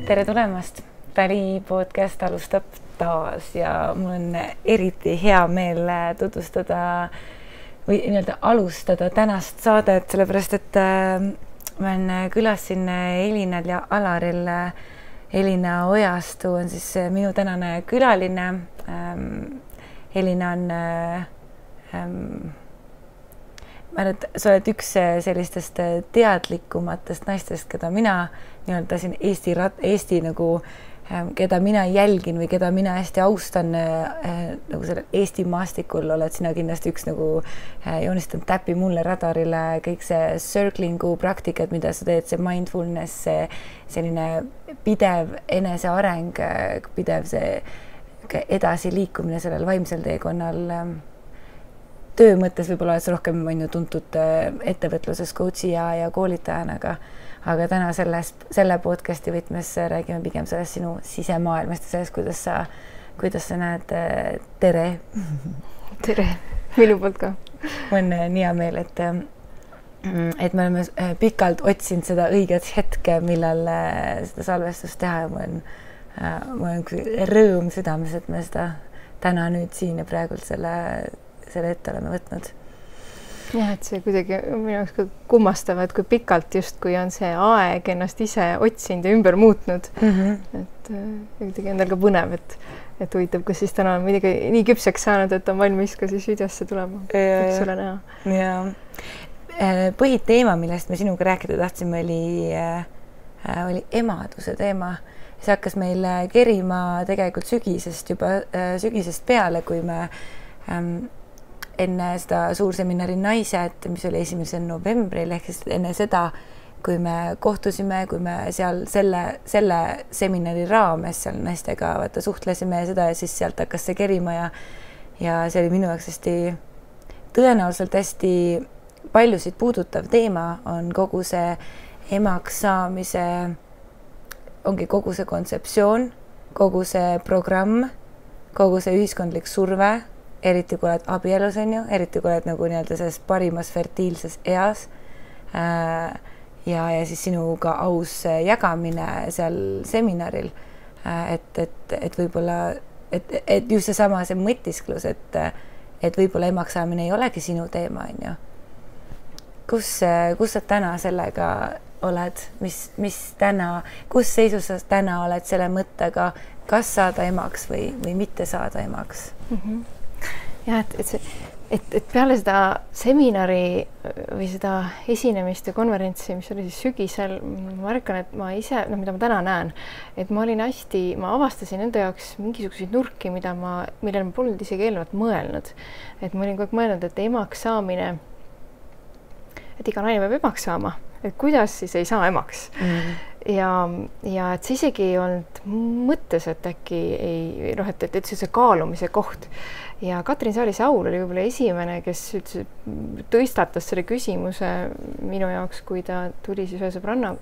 tere tulemast! Tali podcast alustab taas ja mul on eriti hea meel tutvustada või nii-öelda alustada tänast saadet, sellepärast et ma olen külas siin Elinal ja Alaril. Elina Ojastu on siis minu tänane külaline. Elina on ma arvan, et sa oled üks sellistest teadlikumatest naistest, keda mina nii-öelda siin Eesti nagu, keda mina jälgin või keda mina hästi austan nagu sellel Eesti maastikul oled sina kindlasti üks nagu joonistanud täpi mulle radarile kõik see circlingu praktikad, mida sa teed, see mindfulness, selline pidev eneseareng, pidev see edasi liikumine sellel vaimsel teekonnal. Töö mõttes võib-olla oled sa rohkem tuntud ettevõtluses coachi ja koolitajana, aga täna selle podcasti võtmes räägime pigem sellest sinu sisemaailmast ja sellest, kuidas sa näed. Tere! Tere! Minu poolt ka. On nii hea meel, et me oleme pikalt otsinud seda õiget hetke, millal seda salvestust teha ja mul on rõõm südames, et me seda täna nüüd siin ja praegult selle ette oleme võtnud. Jah, et see kuidagi minu jaoks ka kummastav, et kui pikalt justkui on see aeg ennast ise otsinud ja ümber muutnud. Et kuidagi endal ka põnev, et huvitav, kas siis täna on midagi nii küpseks saanud, et on valmis ka siis videosse tulema. Võiks ole näha. Ja põhiteema, millest me sinuga rääkida tahtsime, oli emaduse teema. See hakkas meil kerima tegelikult sügisest peale, kui me enne seda suurseminari Naised, mis oli 1. novembril, ehk siis enne seda, kui me kohtusime, kui me seal selle seminari raames seal naistega suhtlesime ja seda ja siis sealt hakkas see kerima ja see oli minu jaoks tõenäoliselt hästi paljusid puudutav teema on kogu see emaks saamise, ongi kogu see kontseptsioon, kogu see programm, kogu see ühiskondlik surve, eriti kui oled abielus, eriti kui oled nagu nii-öelda selles parimas fertiilses eas ja siis sinuga aus jagamine seal seminaril, et võib-olla, et just seesama see mõtisklus, et võib-olla emaks saamine ei olegi sinu teema, Kus sa täna sellega oled, kus seisus sa täna oled selle mõttega, kas saada emaks või mitte saada emaks? Ja, et peale seda seminari või seda esinemist ja konverentsi, mis oli siis sügisel, ma märkan, et ma ise, mida ma täna näen, et ma avastasin enda jaoks mingisuguseid nurki, millele ma polnud isegi eelnevalt mõelnud. Et ma olin kogu aeg mõelnud, et emaks saamine, et iga naine peab emaks saama, et kuidas siis ei saa emaks. Ja et see isegi ei olnud mõttes, et äkki ei, et see kaalumise koht. Ja Katrin Saali-Saul oli võib-olla esimene, kes tõistatas selle küsimuse minu jaoks, kui ta tuli siis ühe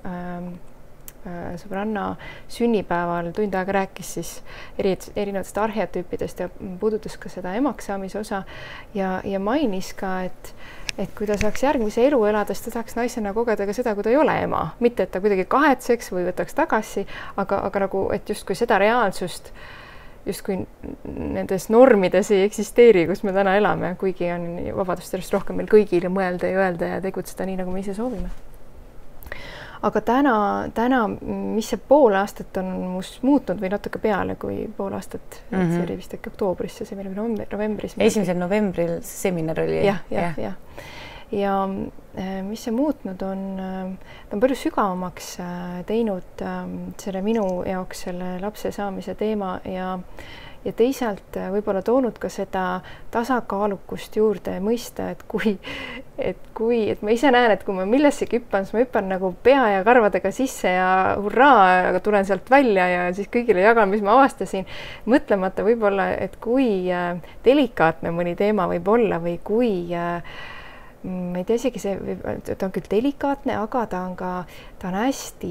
sõbranna sünnipäeval tund aega rääkis siis erinevatest arheotüüpidest ja puudutas ka seda emaks saamise osa ja mainis ka, et kui ta saaks järgmise elu elada, siis ta saaks naisena kogeda ka seda, kui ta ei ole ema. Mitte, et ta kuidagi kahetseks või võtaks tagasi, aga nagu, et justkui seda reaalsust justkui nendes normides ei eksisteeri, kus me täna elame, kuigi on vabadust järjest rohkem meil kõigile mõelda ja öelda ja tegutseda nii, nagu me ise soovime. Aga täna, mis see pool aastat on must muutnud või natuke peale kui pool aastat, see oli vist äkki oktoobris, see seminar novembris. 1. novembril see seminar oli. Ja mis see muutnud on, ta on palju sügavamaks teinud selle minu jaoks selle lapse saamise teema ja teisalt võib-olla toonud ka seda tasakaalukust juurde mõista, et ma ise näen, et kui ma millessegi hüppan, siis ma hüppan nagu pea ja karvadega sisse ja hurraa, aga tulen sealt välja ja siis kõigile jagan, mis ma avastasin, mõtlemata võib-olla, et kui delikaatne mõni teema võib olla või kui ma ei tea isegi ta on küll delikaatne, aga ta on hästi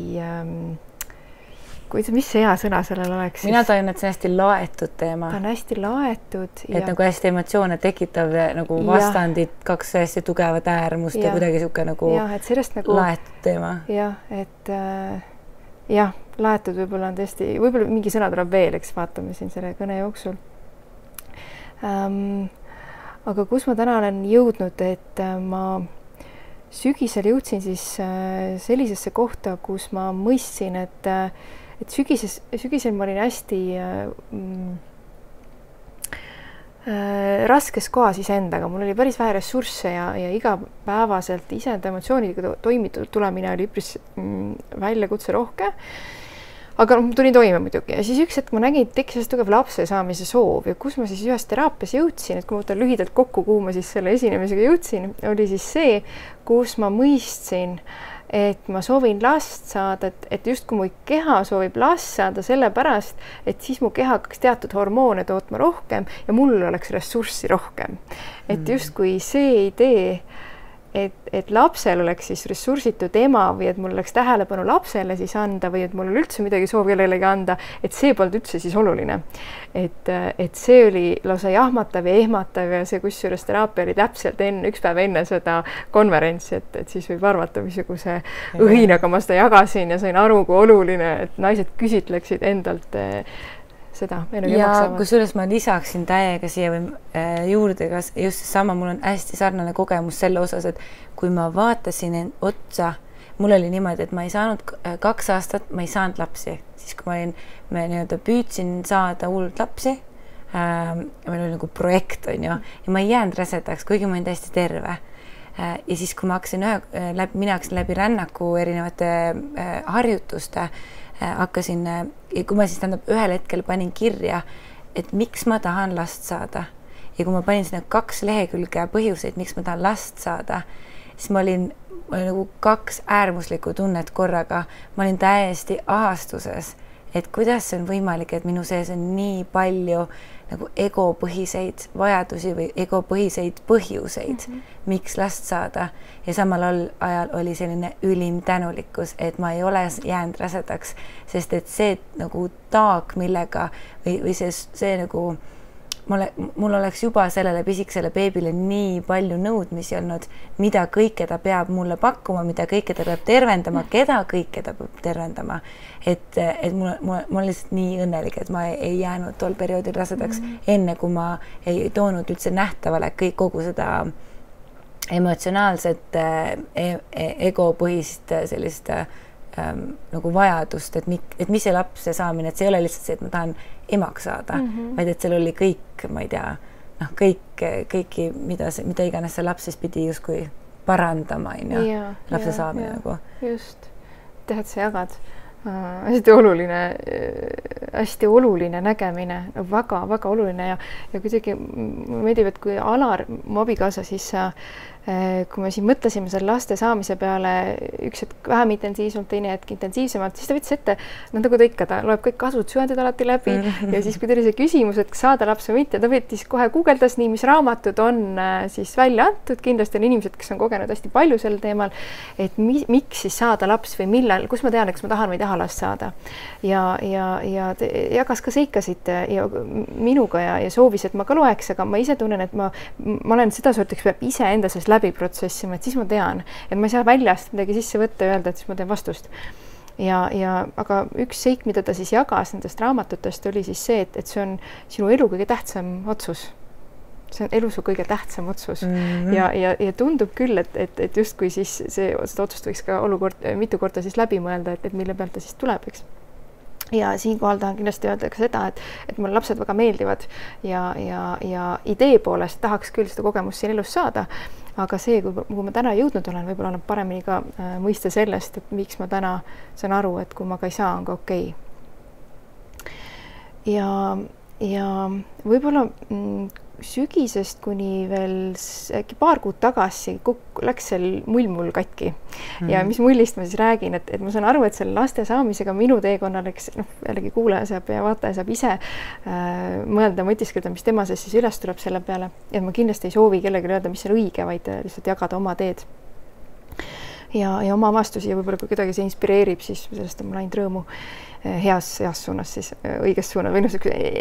mis see hea sõna sellel oleks? Mina tahan, et see on hästi laetud teema. Ta on hästi laetud. Et nagu hästi emotsioone tekitav nagu vastandid, kaks hästi tugevat äärmust ja kuidagi siuke nagu laetud teema. Jah, et jah, laetud võib-olla on tõesti, võib-olla mingi sõna tuleb veel, eks vaatame siin selle kõne jooksul. Aga kus ma täna olen jõudnud, et ma sügisel jõudsin siis sellisesse kohta, kus ma mõistsin, et sügisel ma olin hästi raskes kohas iseendaga, mul oli päris vähe ressursse ja igapäevaselt iseenda emotsioonidega toimitud tulemine oli üpris väljakutse rohke. Aga tulin toime muidugi ja siis üks hetk ma nägin, et tekkis tugev lapse saamise soov ja kus ma siis ühes teraapias jõudsin, et kui ma võtan lühidalt kokku, kuhu ma siis selle esinemisega jõudsin, oli siis see, kus ma mõistsin, et ma soovin last saada, et just kui mu keha soovib last saada sellepärast, et siis mu keha hakkaks teatud hormoone tootma rohkem ja mul oleks ressurssi rohkem. Et just kui see idee, et lapsel oleks siis ressursitud ema või et mul oleks tähelepanu lapsele siis anda või et mul üldse midagi soov kellelegi anda, et see polnud üldse siis oluline. Et see oli lausa jahmatav ja ehmatav ja see kusjuures teraapia oli täpselt üks päev enne seda konverentsi, et siis võib arvata, missuguse õhinaga ma seda jagasin ja sain aru, kui oluline, et naised küsitleksid endalt seda. Ja kusjuures ma lisaksin täiega siia või juurde ka just sama, mul on hästi sarnane kogemus selle osas, et kui ma vaatasin otsa, mul oli niimoodi, et ma ei saanud 2 aastat, ma ei saanud lapsi, siis kui ma nii-öelda püüdsin saada hullult lapsi, meil oli nagu projekt, on ju, ja ma ei jäänud rasedaks, kuigi ma olin täiesti terve. Ja siis, kui ma hakkasin läbi rännaku erinevate harjutuste, hakkasin, kui ma siis ühel hetkel panin kirja, et miks ma tahan last saada ja kui ma panin sinna 2 lehekülge põhjuseid, miks ma tahan last saada, siis ma olin nagu 2 äärmuslikku tunnet korraga, ma olin täiesti ahastuses, et kuidas see on võimalik, et minu sees on nii palju nagu egopõhiseid vajadusi või egopõhiseid põhjuseid, miks last saada ja samal ajal oli selline ülim tänulikkus, et ma ei ole jäänud rasedaks, sest et see nagu taak, millega või see nagu mul oleks juba sellele pisikesele beebile nii palju nõudmisi olnud, mida kõike ta peab mulle pakkuma, mida kõike ta peab tervendama, keda kõike ta peab tervendama. Et mul on lihtsalt nii õnnelik, et ma ei jäänud tol perioodil rasedaks enne, kui ma ei toonud üldse nähtavale kogu seda emotsionaalset egopõhist sellist nagu vajadust, et mis see lapse saamine, et see ei ole lihtsalt see, et ma tahan emaks saada, vaid et seal oli kõik, ma ei tea, kõiki, mida iganes see laps siis pidi justkui parandama, lapse saamine nagu. Just, tead, sa jagad hästi oluline nägemine, väga oluline ja kuidagi meeldib, et kui Alar, mu abikaasa, siis kui me siin mõtlesime selle laste saamise peale üks hetk vähem intensiivsemalt, teine hetk intensiivsemalt, siis ta võttis ette, nagu ta ikka, ta loeb kõik kasutussüvendid alati läbi ja siis, kui tuli see küsimus, et kas saada laps või mitte, ta võttis kohe guugeldas nii, mis raamatud on siis välja antud, kindlasti on inimesed, kes on kogenud hästi palju sel teemal, et miks siis saada laps või millal, kus ma tean, kas ma tahan või ei taha last saada. Ja jagas ka seikasid ja minuga ja soovis, et ma ka loeks, aga ma ise tunnen, et ma olen seda sorti, kes peab ise enda sellest läbi protsessima, et siis ma tean, et ma ei saa väljast midagi sisse võtta ja öelda, et siis ma teen vastust. Aga üks seik, mida ta siis jagas nendest raamatutest, oli siis see, et see on sinu elu kõige tähtsam otsus. See on elu su kõige tähtsam otsus. Ja tundub küll, et justkui siis seda otsust võiks ka mitu korda siis läbi mõelda, et mille pealt ta siis tuleb, eks. Ja siinkohal tahan kindlasti öelda ka seda, et mulle lapsed väga meeldivad ja idee poolest tahaks küll seda kogemust siin elus saada, aga see, kui ma täna jõudnud olen, võib-olla annab paremini ka mõiste sellest, et miks ma täna saan aru, et kui ma ka ei saa, on ka okei. Ja võib-olla sügisest kuni veel äkki paar kuud tagasi läks seal mull katki. Ja mis mullist ma siis räägin, et ma saan aru, et selle laste saamisega minu teekonnal, eks jällegi kuulaja saab ja vaataja saab ise mõelda, mõtiskelda, mis tema siis üles tuleb selle peale. Ja ma kindlasti ei soovi kellelegi öelda, mis on õige, vaid lihtsalt jagada oma teed. Ja oma avastusi ja võib-olla kui kedagi see inspireerib, siis sellest on mul ainult rõõmu heas suunas, siis õiges suunas või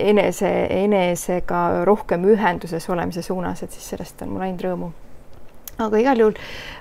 enesega rohkem ühenduses olemise suunas, et siis sellest on mul ainult rõõmu. aga igal juhul,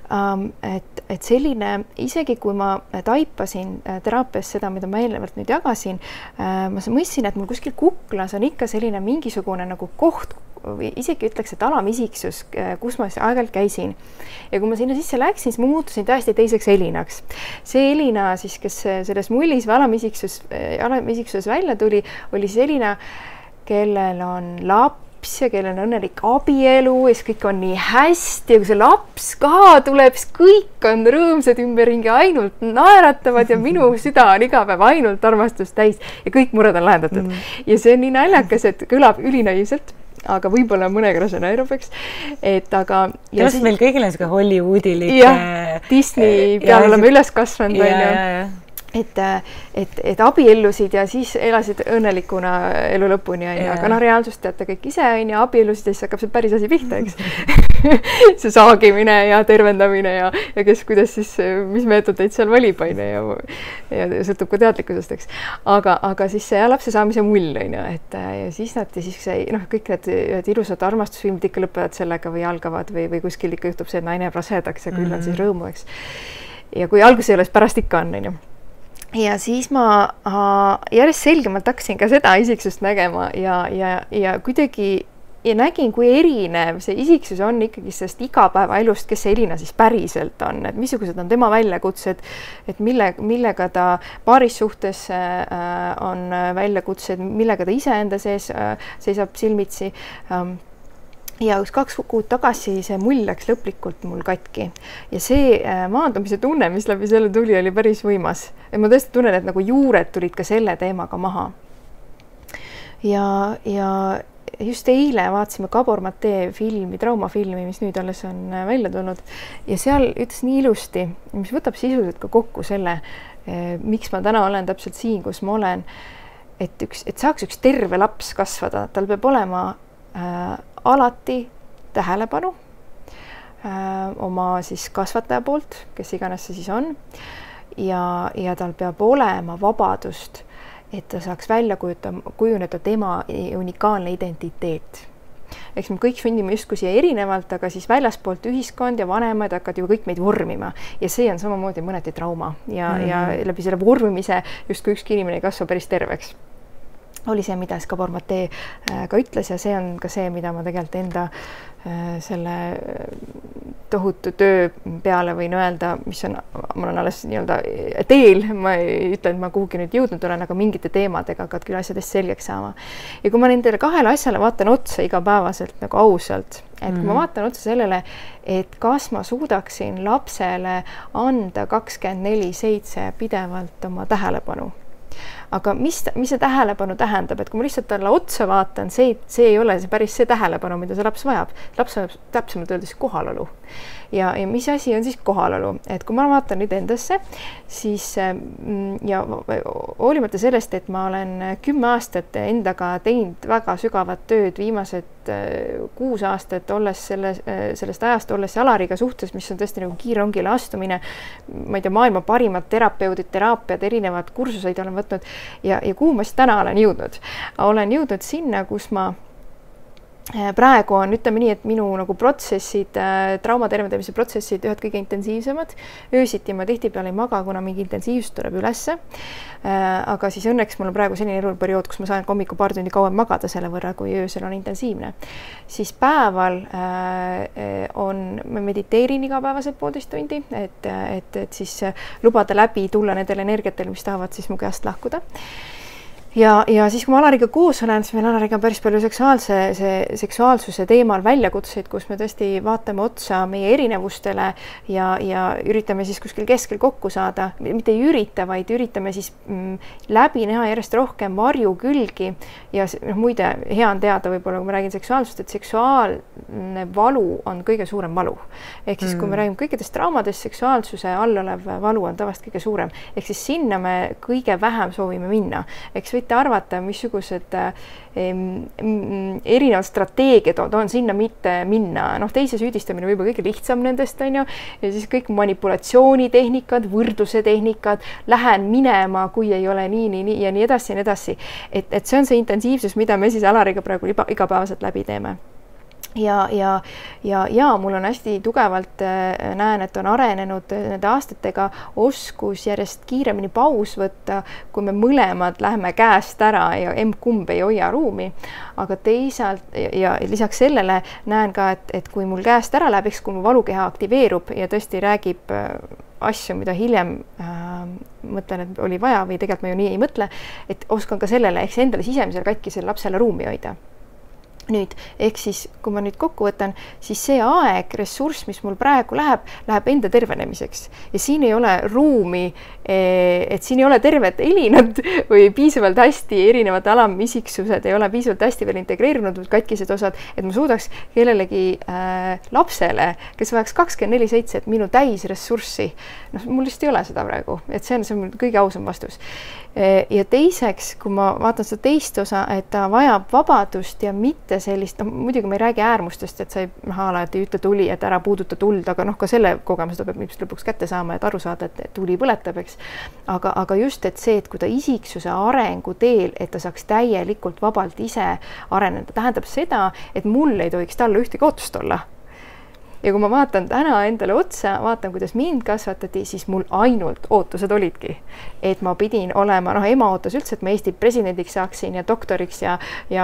et selline, isegi kui ma taipasin teraapias seda, mida ma eelnevalt nüüd jagasin, ma mõistsin, et mul kuskil kuklas on ikka selline mingisugune nagu koht, või isegi ütleks, et alamisiksus, kus ma aeg-ajalt käisin. Ja kui ma sinna sisse läksin, siis ma muutusin täiesti teiseks Elinaks. See Elina siis, kes selles mullis või alamisiksuses välja tuli, oli siis Elina, kellel on laps ja kellel on õnnelik abielu ja siis kõik on nii hästi ja kui see laps ka tuleb, siis kõik on rõõmsad ümberringi, ainult naeratavad ja minu süda on iga päev ainult armastust täis ja kõik mured on lahendatud. Ja see on nii naljakas, et kõlab ülinaiivselt, aga võib-olla mõnega see naerab, eks. Et aga... Ja siis meil kõigil on selline Hollywoodilik... Disney peal oleme üles kasvanud, et abiellusid ja siis elasid õnnelikuna elu lõpuni, aga reaalsust teate kõik ise, abiellusid ja siis hakkab see päris asi pihta, eks. See saagimine ja tervendamine ja kes kuidas siis, mis meetodeid seal valib, ja sõltub ka teadlikkusest, eks. Aga siis see lapse saamise mull, et ja siis nad kõik need ilusad armastusfilmid ikka lõpevad sellega või algavad või kuskil ikka juhtub see, et naine jääb rasedaks ja küll on siis rõõmu, eks. Ja kui algus ei ole, siis pärast ikka on, ja siis ma järjest selgemalt hakkasin ka seda isiksust nägema ja kuidagi ja nägin, kui erinev see isiksus on ikkagi sellest igapäevaelust, kes see Elina siis päriselt on, et missugused on tema väljakutsed, et millega ta paarissuhtes on väljakutsed, millega ta iseenda sees seisab silmitsi. Ja 2 kuud tagasi see mull läks lõplikult mul katki ja see maandumise tunne, mis läbi selle tuli, oli päris võimas. Ja ma tõesti tunnen, et nagu juured tulid ka selle teemaga maha. Ja just eile vaatasime Gabor Mate filmi, traumafilmi, mis nüüd alles on välja tulnud ja seal ütles nii ilusti, mis võtab sisuliselt ka kokku selle, miks ma täna olen täpselt siin, kus ma olen, et saaks üks terve laps kasvada, tal peab olema alati tähelepanu oma siis kasvataja poolt, kes iganes see siis on, ja tal peab olema vabadust, et ta saaks välja kujuneda tema unikaalne identiteet. Eks me kõik sündime justkui siia erinevalt, aga siis väljaspoolt ühiskond ja vanemad hakkavad ju kõik meid vormima ja see on samamoodi mõneti trauma ja läbi selle vormimise justkui ükski inimene ei kasva päris terveks. Oli see, mida Gabor Mate ka ütles ja see on ka see, mida ma tegelikult enda selle tohutu töö peale võin öelda, mis on, mul on alles nii-öelda teel, ma ei ütle, et ma kuhugi nüüd jõudnud olen, aga mingite teemadega hakkad küll asjadest selgeks saama. Ja kui ma nendele 2 asjale vaatan otsa igapäevaselt nagu ausalt, et kui ma vaatan otsa sellele, et kas ma suudaksin lapsele anda 24/7 pidevalt oma tähelepanu. Aga mis see tähelepanu tähendab, et kui ma lihtsalt talle otsa vaatan, see ei ole päris see tähelepanu, mida see laps vajab. Laps vajab täpsemalt öeldes kohalolu. Ja mis asi on siis kohalolu? Et kui ma vaatan nüüd endasse, siis ja hoolimata sellest, et ma olen 10 aastat endaga teinud väga sügavat tööd, viimased 6 aastat olles sellest ajast olles Alariga suhtes, mis on tõesti nagu kiirrongile astumine, ma ei tea, maailma parimad terapeudid, teraapiad, erinevad kursuseid olen võtnud ja kuhu ma siis täna olen jõudnud? Olen jõudnud sinna, kus ma praegu on, ütleme nii, et minu nagu protsessid, traumatervendamise protsessid ühed kõige intensiivsemad. Öösiti ma tihtipeale ei maga, kuna mingi intensiivsus tuleb ülesse. Aga siis õnneks mul on praegu selline eluperiood, kus ma saan hommiku paar tundi kauem magada selle võrra, kui öösel on intensiivne. Siis päeval ma mediteerin igapäevaselt 1,5 tundi, et siis lubada läbi tulla nendel energiatel, mis tahavad siis mu käest lahkuda. Ja siis, kui ma Alariga koos olen, siis meil Alariga on päris palju seksuaalsuse teemal väljakutseid, kus me tõesti vaatame otsa meie erinevustele ja üritame siis kuskil keskel kokku saada. Mitte ei ürita, vaid üritame siis läbi näha järjest rohkem varju külgi. Ja muide, hea on teada võib-olla, kui ma räägin seksuaalsust, et seksuaalne valu on kõige suurem valu. Ehk siis, kui me räägime kõikidest traumadest, seksuaalsuse all olev valu on tavaliselt kõige suurem. Ehk siis sinna me kõige vähem soovime minna. Eks võite arvata, missugused erinevad strateegiad on sinna mitte minna. Teise süüdistamine võib kõige lihtsam nendest, on ju, ja siis kõik manipulatsioonitehnikad, võrdluse tehnikad, lähen minema, kui ei ole nii ja nii edasi ja nii edasi. Et see on see intensiivsus, mida me siis Alariga praegu igapäevaselt läbi teeme. ja mul on hästi tugevalt näen, et on arenenud nende aastatega oskus järjest kiiremini paus võtta, kui me mõlemad läheme käest ära ja emb-kumb ei hoia ruumi. Aga teisalt ja lisaks sellele näen ka, et kui mul käest ära läheb, eks kui mu valukeha aktiveerub ja tõesti räägib asju, mida hiljem mõtlen, et oli vaja või tegelikult ma ju nii ei mõtle, et oskan ka sellele ehk endale sisemisele katkisele lapsele ruumi hoida. Nüüd, ehk siis, kui ma nüüd kokku võtan, siis see aeg, ressurss, mis mul praegu läheb enda tervenemiseks. Ja siin ei ole ruumi, et siin ei ole tervet elinat või piisavalt hästi erinevad alamisiksused, ei ole piisavalt hästi veel integreerunud või katkised osad, et ma suudaks kellelegi lapsele, kes vajaks 24/7 minu täisressurssi. Mul lihtsalt ei ole seda praegu, et see on kõige ausam vastus. Ja teiseks, kui ma vaatan seda teist osa, et ta vajab vabadust ja mitte sellist, muidugi ma ei räägi äärmustest, et sa ei ütle tuli, et ära puuduta tuld, aga ka selle kogemuse peab lõpuks kätte saama, et aru saada, et tuli põletab, eks. Aga just, et see, et kui ta isiksuse arengu teel, et ta saaks täielikult vabalt ise areneda, tähendab seda, et mul ei tohiks talle ühtegi ootust olla. Ja kui ma vaatan täna endale otsa, vaatan, kuidas mind kasvatati, siis mul ainult ootused olidki. Et ma pidin olema, ema ootas üldse, et ma Eesti presidendiks saaksin ja doktoriks ja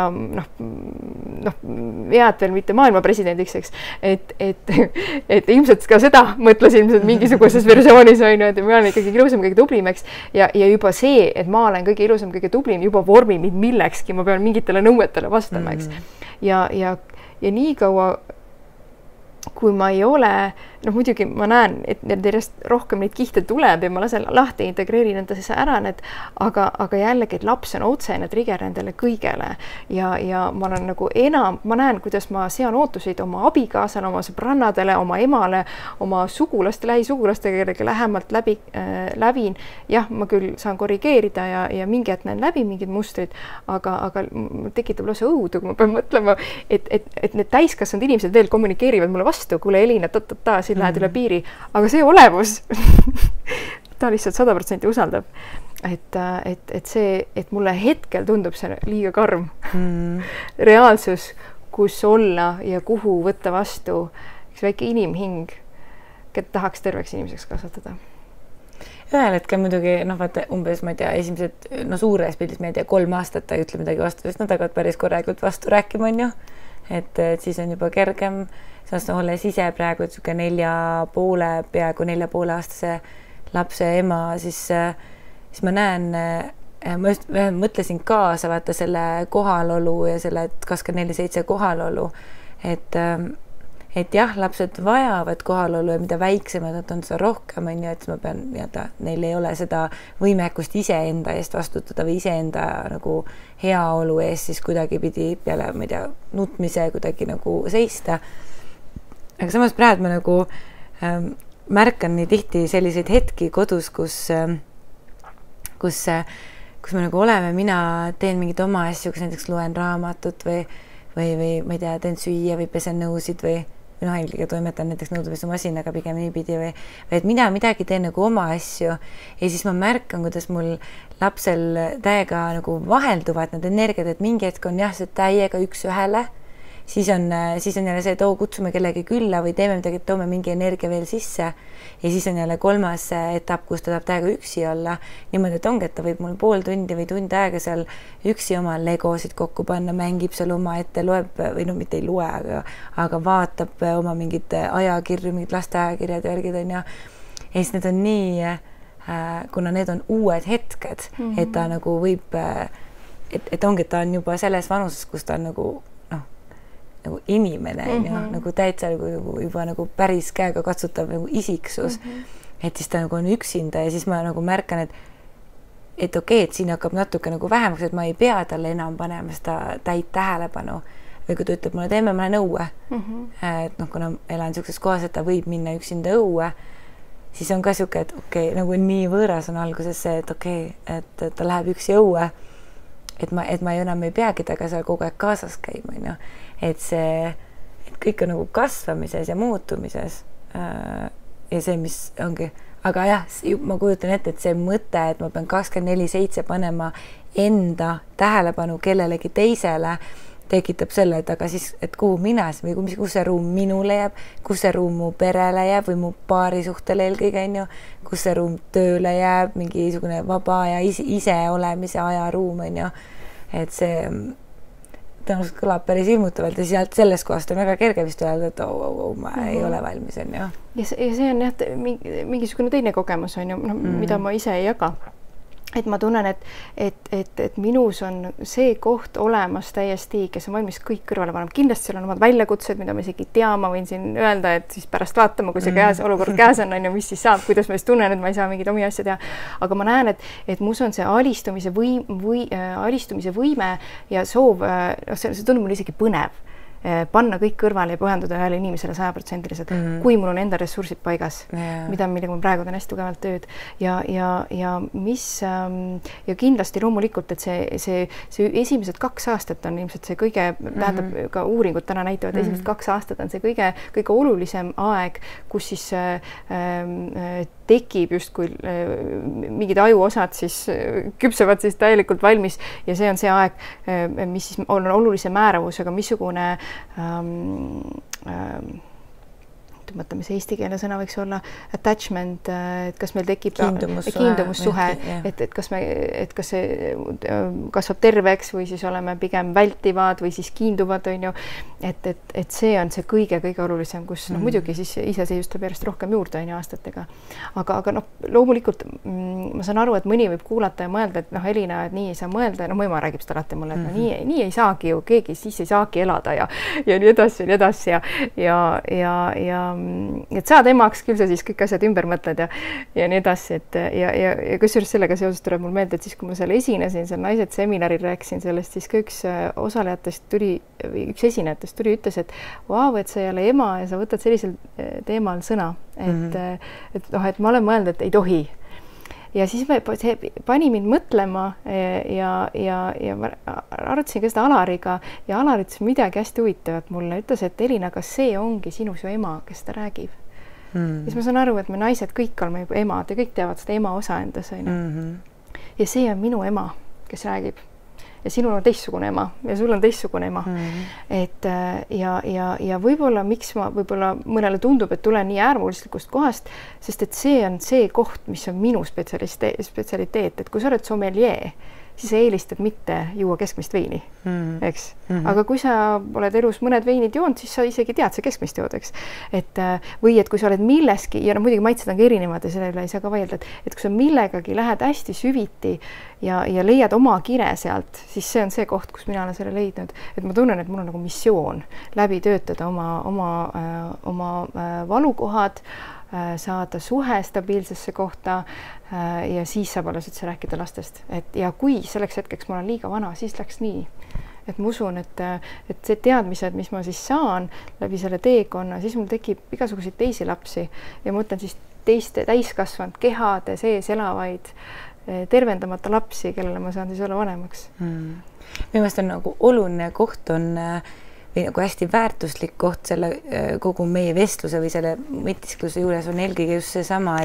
vead veel mitte maailma presidendiks, eks. Et ilmselt ka seda mõtlesin mingisuguses versioonis, et ma olen ikkagi ilusam, kõige tublim, eks. Ja juba see, et ma olen kõige ilusam, kõige tublim, juba vormi mind millekski, ma pean mingitele nõuetele vastama, eks. Ja nii kaua kui ma ei ole, muidugi ma näen, et järjest rohkem neid kihte tuleb ja ma lasen lahti integreerin endasse ära need, aga jällegi, et laps on otsene trigger nendele kõigele ja ma olen nagu ma näen, kuidas ma sean ootuseid oma abikaasale, oma sõbrannadele, oma emale, oma sugulaste, lähisugulastega, kellega lähemalt läbin. Jah, ma küll saan korrigeerida ja mingi hetk näen läbi mingid mustrid, aga tekitab lausa õudu, kui ma pean mõtlema, et need täiskasvanud inimesed veel kommunikeerivad mulle vastu, kuule Elina, siin lähed üle piiri, aga see olemus, ta lihtsalt 100% usaldab. Et mulle hetkel tundub see liiga karm reaalsus, kus olla ja kuhu võtta vastu üks väike inimhing, keda tahaks terveks inimeseks kasvatada. Ühel hetkel muidugi, vaata umbes, ma ei tea, esimesed, suures pildis, ma ei tea, 3 aastat ta ei ütle midagi vastu, sest nad hakkavad päris korralikult vastu rääkima, on ju. Et siis on juba kergem, sest olles ise praegu 4,5, peaaegu 4,5 aastase lapse ema, siis ma näen, ma just mõtlesin kaasa vaata selle kohalolu ja selle 24/7 kohalolu, et jah, lapsed vajavad kohalolu ja mida väiksemad nad on, seda rohkem on ju, et ma pean, neil ei ole seda võimekust iseenda eest vastutada või iseenda nagu heaolu eest siis kuidagi pidi peale, ma ei tea, nutmise kuidagi nagu seista. Aga samas praegu ma nagu märkan nii tihti selliseid hetki kodus, kus me nagu oleme, mina teen mingid oma asju, kus näiteks loen raamatut või ma ei tea, teen süüa või pesen nõusid või eelkõige toimetan näiteks nõudepesumasinaga pigem niipidi või et mina midagi teen nagu oma asju ja siis ma märkan, kuidas mul lapsel täiega nagu vahelduvad need energiat, et mingi hetk on jah, see täiega üks ühele, siis on jälle see, et kutsume kellegi külla või teeme midagi, et toome mingi energia veel sisse ja siis on jälle 3. etapp, kus ta tahab täiega üksi olla. Niimoodi, et ongi, et ta võib mul pool tundi või tund aega seal üksi oma legosid kokku panna, mängib seal oma ette, loeb või mitte ei loe, aga vaatab oma mingid ajakirju, mingid lasteajakirjad ja värgid on ja siis need on nii, kuna need on uued hetked, et ta nagu võib, et ongi, et ta on juba selles vanuses, kus ta on nagu inimene, nagu täitsa juba nagu päris käega katsutav nagu isiksus, et siis ta nagu on üksinda ja siis ma nagu märkan, et okei, et siin hakkab natuke nagu vähemaks, et ma ei pea talle enam panema seda täit tähelepanu või kui ta ütleb mulle, teeme mõne õue, et kuna elan niisuguses kohas, et ta võib minna üksinda õue, siis on ka niisugune, et okei, nagu nii võõras on alguses see, et okei, et ta läheb üksi õue, et ma enam ei peagi taga seal kogu aeg kaasas käima, et kõik on nagu kasvamises ja muutumises ja see, mis ongi, aga jah, ma kujutan ette, et see mõte, et ma pean 24/7 panema enda tähelepanu kellelegi teisele, tekitab selle, et aga siis, et kuhu mina või kus see ruum minule jääb, kus see ruum mu perele jääb või mu paari suhtele eelkõige, on ju, kus see ruum tööle jääb, mingisugune vaba aja ise olemise ajaruum, on ju, et see tõenäoliselt kõlab päris ilmutavalt ja sealt sellest kohast on väga kerge vist öelda, et ma ei ole valmis, on ju. Ja see on jah, mingisugune teine kogemus on ju, mida ma ise ei jaga. Et ma tunnen, et minus on see koht olemas täiesti, kes on valmis kõik kõrvale panema. Kindlasti seal on omad väljakutsed, mida ma isegi ei tea, ma võin siin öelda, et siis pärast vaatama, kui see olukord käes on, mis siis saab, kuidas ma siis tunnen, et ma ei saa mingid omi asja teha. Aga ma näen, et mus on see alistumise võime ja soov, see tundub mulle isegi põnev. Panna kõik kõrvale ja pühenduda ühele inimesele 100%, kui mul on enda ressursid paigas, millega ma praegu teen hästi tugevalt tööd ja kindlasti loomulikult, et see esimesed 2 aastat on ilmselt see kõige, tähendab ka uuringud täna näitavad, esimesed 2 aastat on see kõige olulisem aeg, kus siis tekib justkui mingid ajuosad siis küpsevad siis täielikult valmis ja see on see aeg, mis siis on olulise määravusega, missugune mõtleme, see eestikeelne sõna võiks olla attachment, et kas meil tekib kiindumussuhe, et kas see kasvab terveks või siis oleme pigem vältivad või siis kiinduvad, on ju, et see on see kõige olulisem, kus muidugi siis iseseisvustab järjest rohkem juurde on ju aastatega. Aga loomulikult ma saan aru, et mõni võib kuulata ja mõelda, et Elina, et nii ei saa mõelda, mu ema räägib seda alati mulle, et nii ei saagi ju, keegi siis ei saagi elada ja nii edasi ja et saad emaks, küll sa siis kõik asjad ümber mõtled ja nii edasi, et ja kusjuures sellega seoses tuleb mul meelde, et siis kui ma seal esinesin, seal naised seminaril rääkisin sellest, siis ka üks osalejatest tuli, üks esinejatest tuli, ütles, et vau, et sa ei ole ema ja sa võtad sellisel teemal sõna, et ma olen mõelnud, et ei tohi. Ja siis see pani mind mõtlema ja ma arutasin ka seda Alariga ja Alar ütles midagi hästi huvitavat mulle. Ütles, et Elina, kas see ongi sinu su ema, kes ta räägib? Siis ma saan aru, et me naised kõik oleme juba emad ja kõik teavad seda ema osa endas. Ja see on minu ema, kes räägib. Ja sinul on teistsugune ema ja sul on teistsugune ema. Et ja võib-olla miks ma võib-olla mõnele tundub, et tulen nii äärmuslikust kohast, sest et see on see koht, mis on minu spetsialiteet, et kui sa oled sommelier, siis eelistad mitte juua keskmist veini, eks? Aga kui sa oled elus mõned veinid joonud, siis sa isegi tead, sa keskmist jood, eks? Või et kui sa oled milleski, ja muidugi maitsed on ka erinevad ja selle üle ei saa ka vaielda, et kui sa millegagi lähed hästi süviti ja leiad oma kire sealt, siis see on see koht, kus mina olen selle leidnud. Et ma tunnen, et mul on nagu missioon läbi töötada oma valukohad, saada suhe stabiilsesse kohta ja siis saab alles üldse rääkida lastest. Ja kui selleks hetkeks ma olen liiga vana, siis läks nii. Et ma usun, et see teadmised, mis ma siis saan läbi selle teekonna, siis mul tekib igasuguseid teisi lapsi ja ma mõtlen siis teiste täiskasvanud kehade sees elavaid tervendamata lapsi, kellele ma saan siis olla vanemaks. Minu meelest on nagu oluline koht on või nagu hästi väärtuslik koht selle kogu meie vestluse või selle mõtiskluse juures on eelkõige just seesama,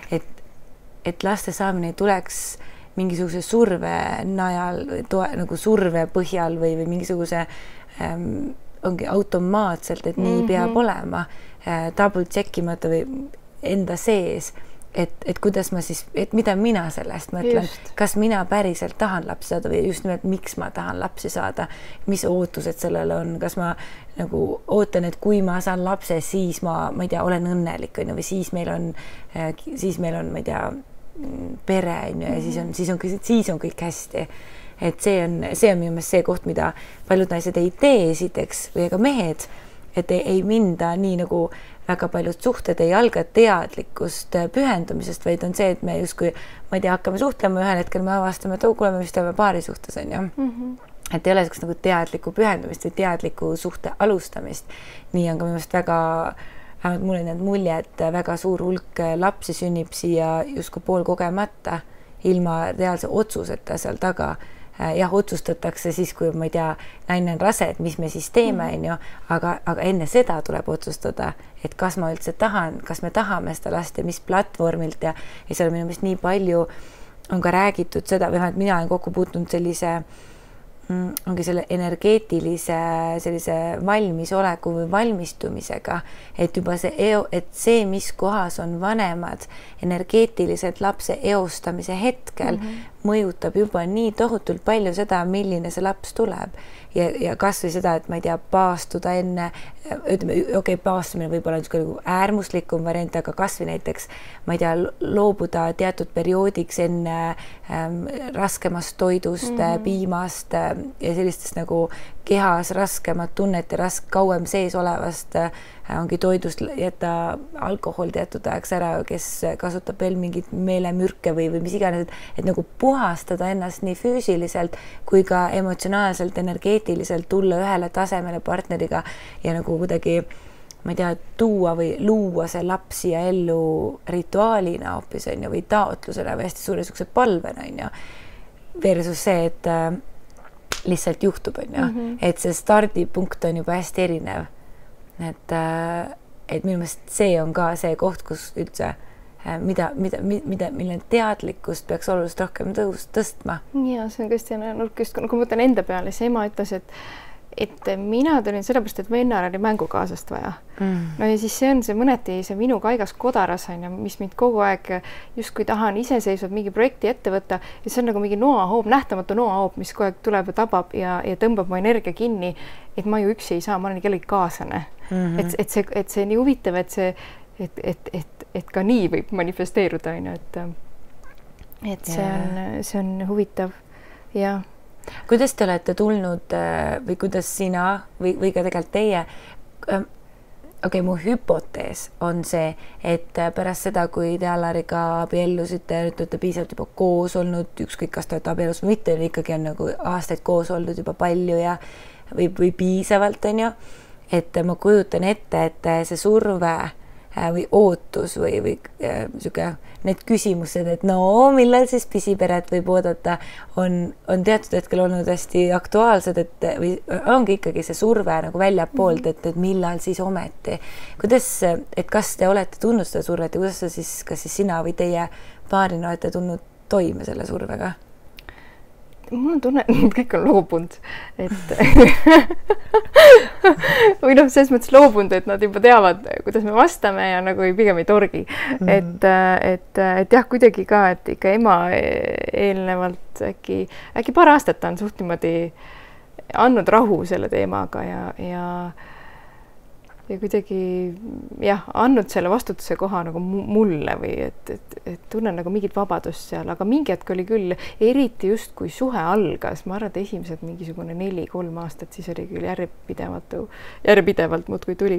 et laste saamine tuleks mingisuguse surve najal, nagu surve põhjal või mingisuguse ongi automaatselt, et nii peab olema, double checkimata või enda sees. Et kuidas ma siis, et mida mina sellest mõtlen, kas mina päriselt tahan lapsi saada või just nimelt, miks ma tahan lapsi saada, mis ootused sellele on, kas ma nagu ootan, et kui ma saan lapse, siis ma ei tea, olen õnnelik või siis meil on, ma ei tea, pere ja siis on kõik hästi. Et see on minu meelest see koht, mida paljud naised ei tee esiteks või ega mehed, et ei minda nii nagu väga paljud suhted ei alga teadlikust pühendumisest, vaid on see, et me justkui, ma ei tea, hakkame suhtlema ühel hetkel me avastame, et kuule, me vist oleme paari suhtes, on ju. Et ei ole selleks nagu teadlikku pühendumist või teadlikku suhte alustamist. Nii on ka minu meelest väga, vähemalt mulle need mulje, et väga suur hulk lapsi sünnib siia justkui pool kogemata ilma reaalse otsuseta seal taga. Jah, otsustatakse siis, kui ma ei tea, naine on rase, et mis me siis teeme, aga enne seda tuleb otsustada, et kas ma üldse tahan, kas me tahame seda last ja mis platvormilt ja seal minu meelest nii palju on ka räägitud seda, vähemalt mina olen kokku puutunud sellise ongi selle energeetilise sellise valmisoleku või valmistumisega, et juba see, mis kohas on vanemad energeetiliselt lapse eostamise hetkel, mõjutab juba nii tohutult palju seda, milline see laps tuleb. Ja kas või seda, et ma ei tea, paastuda enne, ütleme, paastumine võib olla nagu äärmuslikum variant, aga kas või näiteks, ma ei tea, loobuda teatud perioodiks enne raskemast toidust, piimast ja sellistest nagu kehas raskemat tunnet ja kauem sees olevast ongi toidust jätta alkohol teatud ajaks ära, kes kasutab veel mingit meelemürke või mis iganes, et nagu puhastada ennast nii füüsiliselt kui ka emotsionaalselt, energeetiliselt tulla ühele tasemele partneriga ja nagu kuidagi, ma ei tea, tuua või luua see laps siia ellu rituaalina hoopis on ju, või taotlusena või hästi suure sukse palvena on ju, versus see, et lihtsalt juhtub on ju, et see stardipunkt on juba hästi erinev. Et minu meelest see on ka see koht, kus üldse mille teadlikkust peaks oluliselt rohkem tõstma. Ja see on Kristjana nurk just, kui ma mõtlen enda peale, siis ema ütles, et mina tulin sellepärast, et vennal oli mängukaasast vaja. No ja siis see on see mõneti see minu kaigas kodaras on ja mis mind kogu aeg justkui tahan iseseisvalt mingi projekti ette võtta ja see on nagu mingi noahoop, nähtamatu noahoop, mis kogu aeg tuleb ja tabab ja tõmbab mu energia kinni, et ma ju üksi ei saa, ma olen kellegi kaasane. Et see nii huvitav, et ka nii võib manifesteeruda, et see on huvitav ja kuidas te olete tulnud või kuidas sina või ka tegelikult teie, mu hüpotees on see, et pärast seda, kui te Alariga abiellusite, nüüd olete piisavalt juba koos olnud, ükskõik kas te olete abiellus või mitte, ikkagi on nagu aastaid koos olnud juba palju ja või piisavalt on ju, et ma kujutan ette, et see surve või ootus või need küsimused, et no millal siis pisiperet võib oodata, on teatud hetkel olnud hästi aktuaalsed, et või ongi ikkagi see surve nagu väljapoolt, et millal siis ometi. Kuidas, et kas te olete tundnud seda survet ja kuidas sa siis, kas siis sina või teie paarina olete tulnud toime selle survega? Mul on tunne, et kõik on loobunud, või selles mõttes loobunud, et nad juba teavad, kuidas me vastame ja nagu pigem ei torgi. Et jah, kuidagi ka, et ikka ema eelnevalt äkki paar aastat on suht niimoodi andnud rahu selle teemaga ja kuidagi jah, andnud selle vastutuse koha nagu mulle või et tunnen nagu mingit vabadust seal, aga mingi hetk oli küll, eriti just kui suhe algas, ma arvan, et esimesed mingisugune 4-3 aastat, siis oli küll järjepidevalt muudkui tuli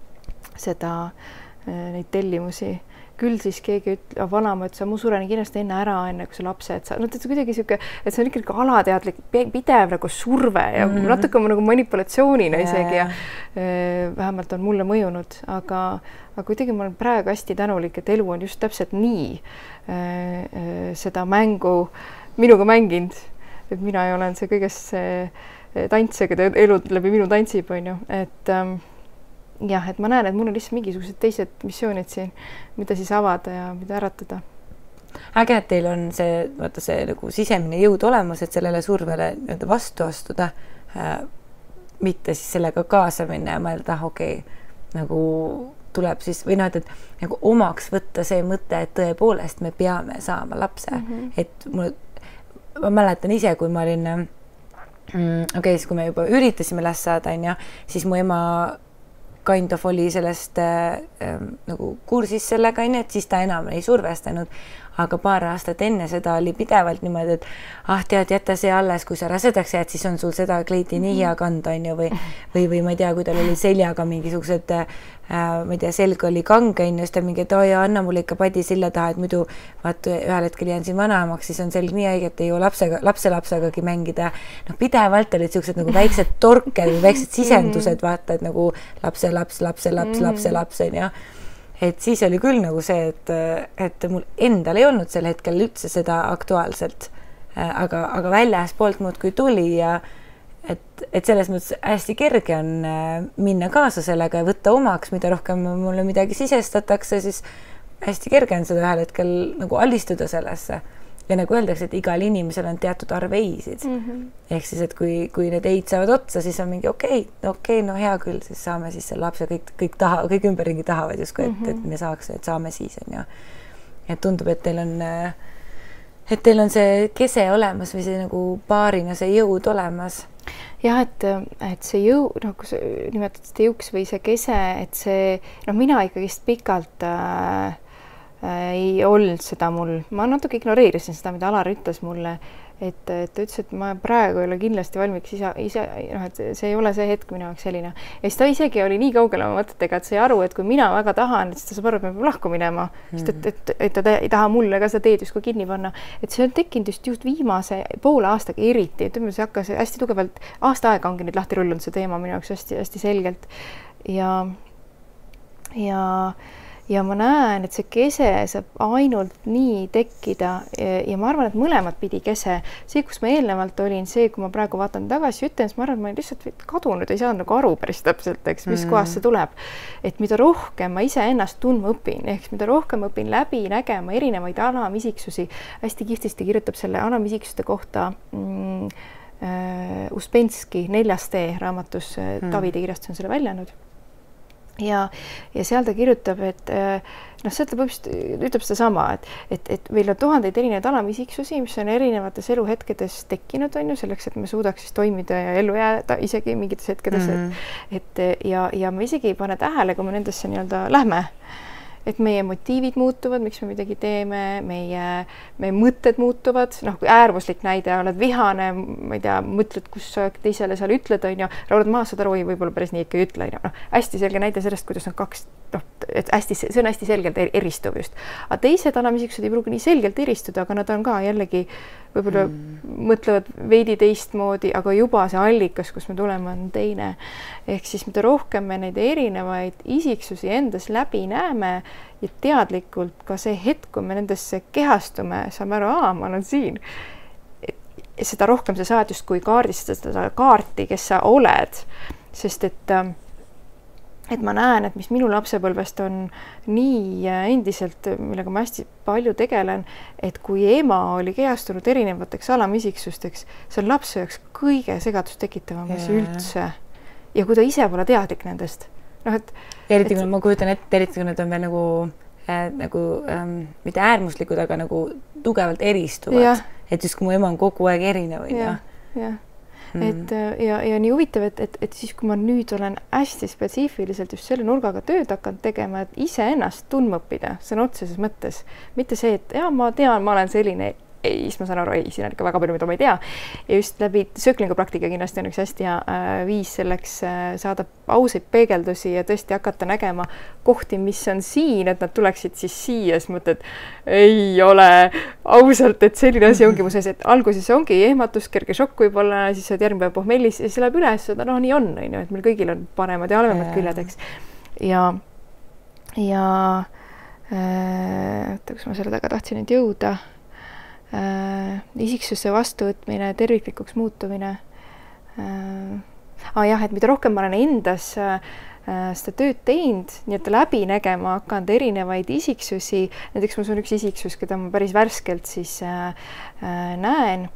neid tellimusi. Küll siis keegi vanama ütles, mu sureni kindlasti enne ära, enne kui see lapse, et see kuidagi siuke, et see on ikkagi alateadlik, pidev nagu surve ja natuke nagu manipulatsioonina isegi ja vähemalt on mulle mõjunud, aga kuidagi ma olen praegu hästi tänulik, et elu on just täpselt nii seda mängu minuga mänginud, et mina ei olen see kõiges tantsega, elu läbi minu tantsib, on ju, et jah, et ma näen, et mul on lihtsalt mingisugused teised missioonid siin, mida siis avada ja mida äratada. Äge, et teil on see nagu sisemine jõud olemas, et sellele survele vastu astuda, mitte siis sellega kaasa minna ja mõelda, nagu tuleb siis, või et nagu omaks võtta see mõte, et tõepoolest me peame saama lapse. Et ma mäletan ise, kui ma olin, siis kui me juba üritasime last saada, siis mu ema kind of oli sellest nagu kursis sellega, et siis ta enam ei survestanud, aga paar aastat enne seda oli pidevalt niimoodi, et tead, jätta see alles, kui sa rasedaks jääd, siis on sul seda kleiti nii hea kanda, on ju, või ma ei tea, kui tal oli seljaga mingisugused, ma ei tea, selg oli kange, siis ta mingi, et anna mulle ikka padi silla taha, et muidu vaat ühel hetkel jään siin vanaemaks, siis on selg nii haige, et ei jõua lapselapsegagi mängida. Pidevalt olid sellised nagu väiksed torked või väiksed sisendused, vaata, et nagu lapse, on ju. Et siis oli küll nagu see, et mul endal ei olnud sel hetkel üldse seda aktuaalselt, aga väljaspoolt muudkui tuli ja et selles mõttes hästi kerge on minna kaasa sellega ja võtta omaks, mida rohkem mulle midagi sisestatakse, siis hästi kerge on seda ühel hetkel nagu alistuda sellesse. ja nagu öeldakse, et igal inimesel on teatud arv ei-sid. Ehk siis, et kui need ei saavad otsa, siis on mingi okei, no hea küll, siis saame siis selle lapse kõik ümberringi tahavad justkui, et me saaks, et saame siis, on ju. Et tundub, et teil on see kese olemas või see nagu paarina see jõud olemas. Jah, et see jõud, kui sa nimetad seda jõuks või see kese, et see, mina ikkagist pikalt ei olnud seda mul, ma natuke ignoreerisin seda, mida Alar ütles mulle, et ta ütles, et ma praegu ei ole kindlasti valmiks ise, et see ei ole see hetk minu jaoks selline. Ja siis ta isegi oli nii kaugele oma mõtetega, et sai aru, et kui mina väga tahan, et siis ta saab aru, et me peab lahku minema, sest et ta ei taha mulle ka seda teed justkui kinni panna. Et see on tekkinud just viimase poole aastaga eriti, et see hakkas hästi tugevalt, aasta aega ongi nüüd lahti rullunud see teema minu jaoks hästi selgelt. Ja ma näen, et see kese saab ainult nii tekkida ja ma arvan, et mõlemat pidi kese. See, kus ma eelnevalt olin, see, kui ma praegu vaatan tagasi ütlen, siis ma arvan, et ma lihtsalt kadunud, ei saanud nagu aru päris täpselt, eks, mis kohast see tuleb. Et mida rohkem ma ise ennast tundma õpin, ehk mida rohkem õpin läbi nägema erinevaid anamisiksusi, hästi kihvtisti kirjutab selle anamisiksuste kohta Uspenski 4. tee raamatus, Tavide kirjastus on selle väljanud. Ja seal ta kirjutab, et sealt ütleb seda sama, et meil on tuhandeid erinevaid anamisiksusi, mis on erinevates eluhetkedes tekkinud, on ju, selleks, et me suudaks siis toimida ja ellu jääda isegi mingites hetkedes, ja me isegi ei pane tähele, kui me nendesse nii-öelda lähme, et meie motiivid muutuvad, miks me midagi teeme, meie mõtted muutuvad, kui äärmuslik näide, oled vihane, ma ei tea, mõtled, kus sa teisele seal ütled, on ju, raudad maas, saad aru, võib-olla päris nii ikka ei ütle, on ju. Hästi selge näide sellest, kuidas on kaks, et see on hästi selgelt eristuv just. Aga teised anamisiksused ei pruugi nii selgelt eristuda, aga nad on ka jällegi võib-olla mõtlevad veidi teistmoodi, aga juba see allikas, kus me tuleme, on teine. Ehk siis mida rohkem me neid erinevaid isiksusi endas läbi näeme ja teadlikult ka see hetk, kui me nendesse kehastume, saame aru, ma olen siin. Seda rohkem sa saad just kui kaardistada seda kaarti, kes sa oled, sest et ma näen, et mis minu lapsepõlvest on nii endiselt, millega ma hästi palju tegelen, et kui ema oli kehastunud erinevateks alamisiksusteks, see on lapse jaoks kõige segadust tekitavam üldse. Ja kui ta ise pole teadlik nendest. Eriti kui ma kujutan ette, eriti kui need on veel mitte äärmuslikud, aga nagu tugevalt eristuvad. Et just kui mu ema on kogu aeg erinev. Jah. Ja nii huvitav, et siis kui ma nüüd olen hästi spetsiifiliselt just selle nurgaga tööd hakanud tegema, et ise ennast tundma õppida, see on otseses mõttes. Mitte see, et ma tean, ma olen selline, ei, siis ma saan aru, siin on ikka väga palju, mida ma ei tea. Ja just läbi sööklingu praktika kindlasti on üks hästi hea viis selleks saada ausaid peegeldusi ja tõesti hakata nägema kohti, mis on siin, et nad tuleksid siis siia, siis mõtled, ei ole ausalt, et selline asi ongi mu sees, et alguses ongi ehmatus, kerge šokk võib-olla, siis saad järgmine päev pohmellis ja siis läheb üles, et nii on, et meil kõigil on paremad ja halvemad küljed, eks. Ja kus ma selle taga tahtsin nüüd jõuda, isiksuse vastuvõtmine, terviklikuks muutumine. Et mida rohkem ma olen endas seda tööd teinud, nii et läbi nägema hakanud erinevaid isiksusi, näiteks mul on üks isiksus, keda ma päris värskelt siis näen,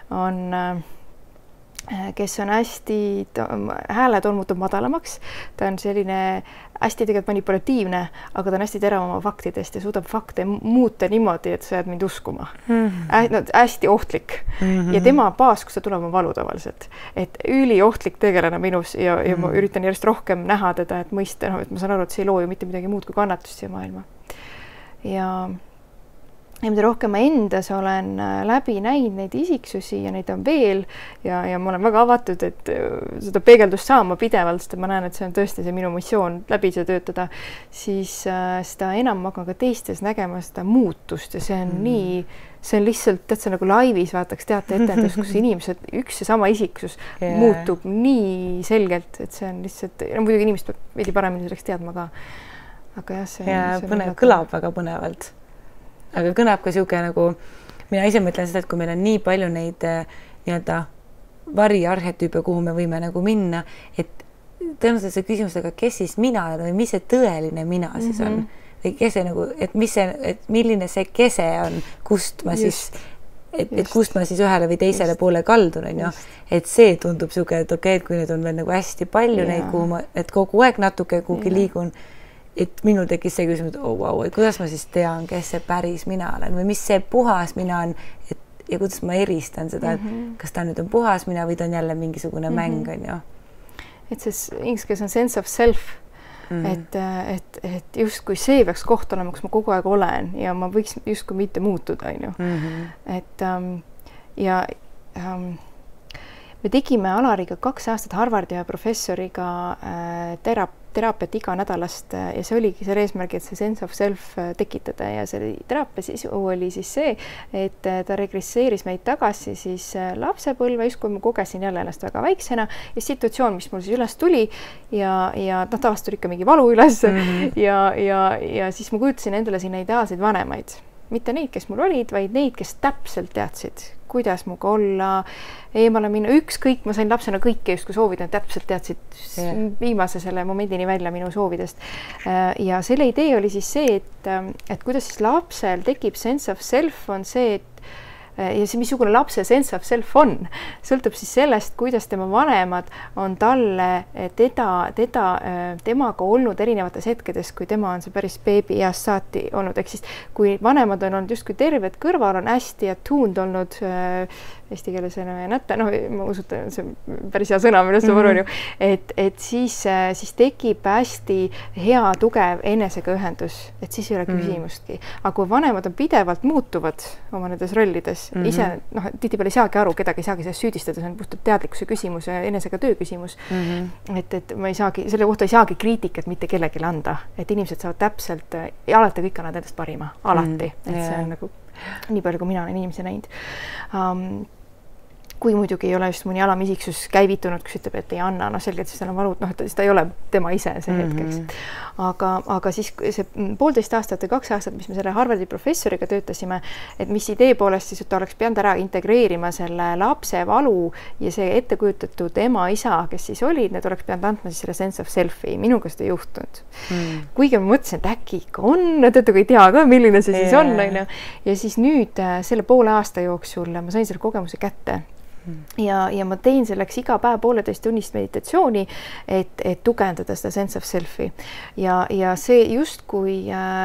kes on hästi, hääled on muutunud madalamaks, ta on selline hästi tegelikult manipulatiivne, aga ta on hästi terav oma faktidest ja suudab fakte muuta niimoodi, et sa jääd mind uskuma. Hästi ohtlik. Ja tema baas, kus ta tuleb, on valu tavaliselt. Et üli ohtlik tegelane minus ja ma üritan järjest rohkem näha teda, et mõista, et ma saan aru, et see ei loo ju mitte midagi muud kui kannatust siia maailma. Ja mida rohkem ma endas olen läbi näinud neid isiksusi ja neid on veel ja ma olen väga avatud, et seda peegeldust saama pidevalt, sest ma näen, et see on tõesti see minu missioon läbi see töötada, siis seda enam ma hakkan ka teistes nägema seda muutust ja see on nii, see on lihtsalt, tead, see nagu laivis vaataks teateetendus, kus inimesed, üks ja sama isiksus muutub nii selgelt, et see on lihtsalt, muidugi inimesed peab veidi paremini selleks teadma ka. Aga jah, see põnev, kõlab väga põnevalt. Aga kõnab ka siuke nagu, mina ise mõtlen seda, et kui meil on nii palju neid nii-öelda variarhetüüpe, kuhu me võime nagu minna, et tõenäoliselt see küsimus, aga kes siis mina või mis see tõeline mina siis on? Või kese nagu, et milline see kese on, kust ma siis et kust ma siis ühele või teisele poole kaldun, on ju. Et see tundub siuke, et okei, et kui need on veel nagu hästi palju neid, kuhu ma, et kogu aeg natuke kuhugi liigun, et minul tekkis see küsimus, et wow, et kuidas ma siis tean, kes see päris mina olen või mis see puhas mina on, et ja kuidas ma eristan seda, et kas ta nüüd on puhas mina või ta on jälle mingisugune mäng, on ju. Et see inglise keeles on sense of self, et justkui see peaks koht olema, kus ma kogu aeg olen ja ma võiks justkui mitte muutuda, on ju. Et me tegime Alariga 2 aastat Harvardi professoriga teraapiat iganädalast ja see oligi selle eesmärgi, et see sense of self tekitada ja selle teraapia sisu oli siis see, et ta regresseeris meid tagasi siis lapsepõlve, just kui ma kogesin jälle ennast väga väiksena ja situatsioon, mis mul siis üles tuli ja tavaliselt tuli ikka mingi valu üles ja siis ma kujutasin endale sinna ideaalseid vanemaid. Mitte neid, kes mul olid, vaid neid, kes täpselt teadsid, kuidas muga olla, eemale minna, ükskõik, ma sain lapsena kõike justkui soovida, täpselt teadsid viimase selle momendini välja minu soovidest. Ja selle idee oli siis see, et kuidas siis lapsel tekib sense of self on see, ja see, missugune lapse sense of self on, sõltub siis sellest, kuidas tema vanemad on talle temaga olnud erinevates hetkedes, kui tema on see päris beebi east saati olnud, ehk siis kui vanemad on olnud justkui terved kõrval, on hästi attuned olnud eesti keeles nätta, ma usutan, see on päris hea sõna, millest ma võrun ju, et siis tekib hästi hea, tugev enesega ühendus, et siis ei ole küsimustki. Aga kui vanemad on pidevalt muutuvad oma nendes rollides, ise, tihtipeale ei saagi aru, kedagi ei saagi sellest süüdistada, see on puhtalt teadlikkuse küsimus ja enesega töö küsimus. Et ma ei saagi, selle kohta ei saagi kriitikat mitte kellelegi anda, et inimesed saavad täpselt ja alati kõik annavad endast parima, alati, et see on nagu nii palju, kui mina olen inimesi näinud. Kui muidugi ei ole just mõni alamisiksus käivitunud, kus ütleb, et ei anna, selgelt siis tal on valud, et ta ei ole tema ise see hetkeks. Aga siis see 1,5 aastat või 2 aastat, mis me selle Harvardi professoriga töötasime, et mis idee poolest siis, et ta oleks pidanud ära integreerima selle lapse valu ja see ettekujutatud ema, isa, kes siis olid, need oleks pidanud andma siis selle sense of self'i. Minuga seda ei juhtunud. Kuigi ma mõtlesin, et äkki ikka on, kui ei tea ka, milline see siis on. Ja siis nüüd selle 1,5 aasta jooksul ma sain selle kogemuse kätte. Ja ma tein selleks iga päev 1,5 tunnist meditatsiooni, et tugevdada seda sense of self'i. Ja see justkui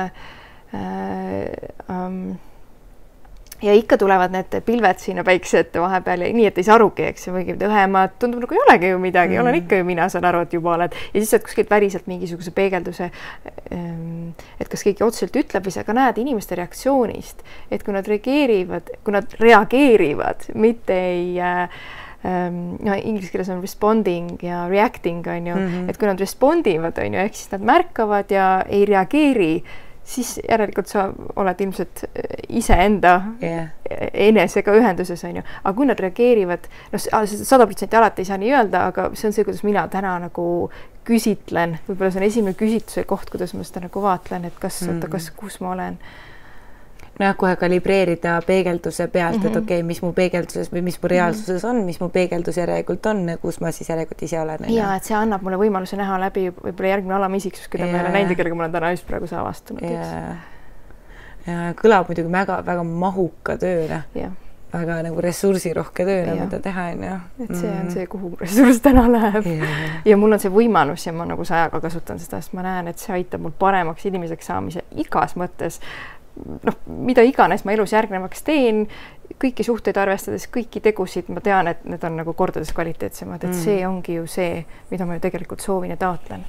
ja ikka tulevad need pilved sinna päikse ette vahepeal ja nii, et ei saa arugi, eks see võigi õhemad, tundub nagu ei olegi ju midagi, olen ikka ju mina, saan aru, et juba oled. Ja siis saad kuskilt väriselt mingisuguse peegelduse, et kas keegi otseselt ütleb või sa ka näed inimeste reaktsioonist, et kui nad reageerivad, mitte ei inglise keeles on responding ja reacting, on ju, et kui nad respondivad, on ju, ehk siis nad märkavad ja ei reageeri, siis järelikult sa oled ilmselt iseenda enesega ühenduses, on ju. Aga kui nad reageerivad, 100% alati ei saa nii öelda, aga see on see, kuidas mina täna nagu küsitlen. Võib-olla see on esimene küsitluse koht, kuidas ma seda nagu vaatlen, et kus ma olen. Kohe kalibreerida peegelduse pealt, et okei, mis mu peegelduses või mis mu reaalsuses on, mis mu peegeldus järelikult on, kus ma siis järelikult ise olen. Ja, et see annab mulle võimaluse näha läbi võib-olla järgmine alamisiksus, keda ma ei ole näinud, kellega ma olen täna just praegu avastunud. Ja kõlab muidugi väga mahuka tööna. Väga nagu ressursirohke tööna, mida teha on. Et see on see, kuhu ressurss täna läheb. Ja mul on see võimalus ja ma nagu ajaga kasutan seda, sest ma näen, et see aitab mul paremaks inimeseks saamise igas mõttes. Mida iganes ma elus järgnevaks teen, kõiki suhteid arvestades, kõiki tegusid, ma tean, et need on nagu kordades kvaliteetsemad, et see ongi ju see, mida ma ju tegelikult soovin ja taotlen.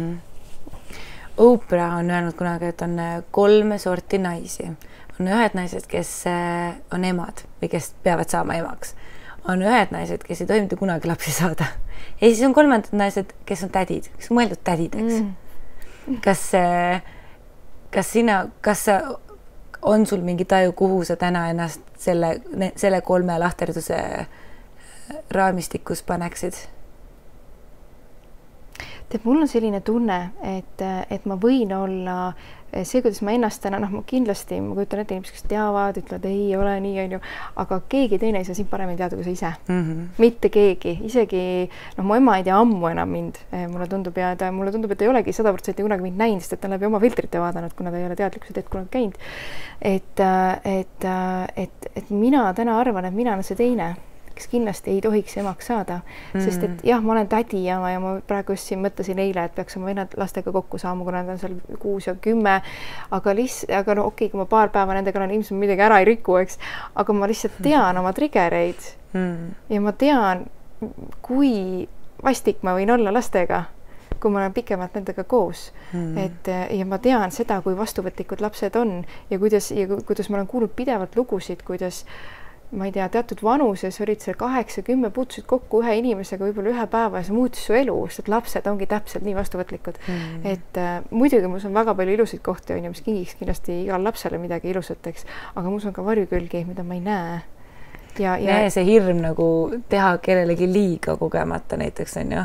Oprah on öelnud kunagi, et on 3 sorti naisi. On ühed naised, kes on emad või kes peavad saama emaks. On ühed naised, kes ei tohi mitte kunagi lapsi saada. Ja siis on 3 naised, kes on tädid, kes on mõeldud tädideks. Kas on sul mingi taju, kuhu sa täna ennast selle 3 lahterduse raamistikus paneksid? Mul on selline tunne, et ma võin olla see, kuidas ma ennast täna, ma kindlasti, ma kujutan ette inimesed, kes teavad, ütlevad, ei ole nii, on ju, aga keegi teine ei saa sind paremini teada kui sa ise. Mitte keegi, isegi, mu ema ei tea ammu enam mind, mulle tundub, et ei olegi 100% kunagi mind näinud, sest et ta läbi oma filtrite vaadanud, kuna ta ei ole teadlikkuse teed kunagi käinud. Et mina täna arvan, et mina olen see teine, kes kindlasti ei tohiks emaks saada, sest et jah, ma olen tädi ja ma praegu just siin mõtlesin eile, et peaks oma vennad lastega kokku saama, kuna nad on seal 6 ja 10, aga no okei, kui ma paar päeva nendega olen, ilmselt midagi ära ei riku, eks, aga ma lihtsalt tean oma triggereid ja ma tean, kui vastik ma võin olla lastega, kui ma olen pikemalt nendega koos. Ja ma tean seda, kui vastuvõtlikud lapsed on ja kuidas ma olen kuulnud pidevalt lugusid, kuidas ma ei tea, teatud vanuses olid seal 8-10 puutusid kokku ühe inimesega võib-olla ühe päeva ja see muutis su elu, sest lapsed ongi täpselt nii vastuvõtlikud. Et muidugi mus on väga palju ilusaid kohti, on ju, mis kingiks kindlasti igal lapsele midagi ilusateks, aga mus on ka varjukülgi, mida ma ei näe. Ja see hirm nagu teha kellelegi liiga kogemata näiteks on ju.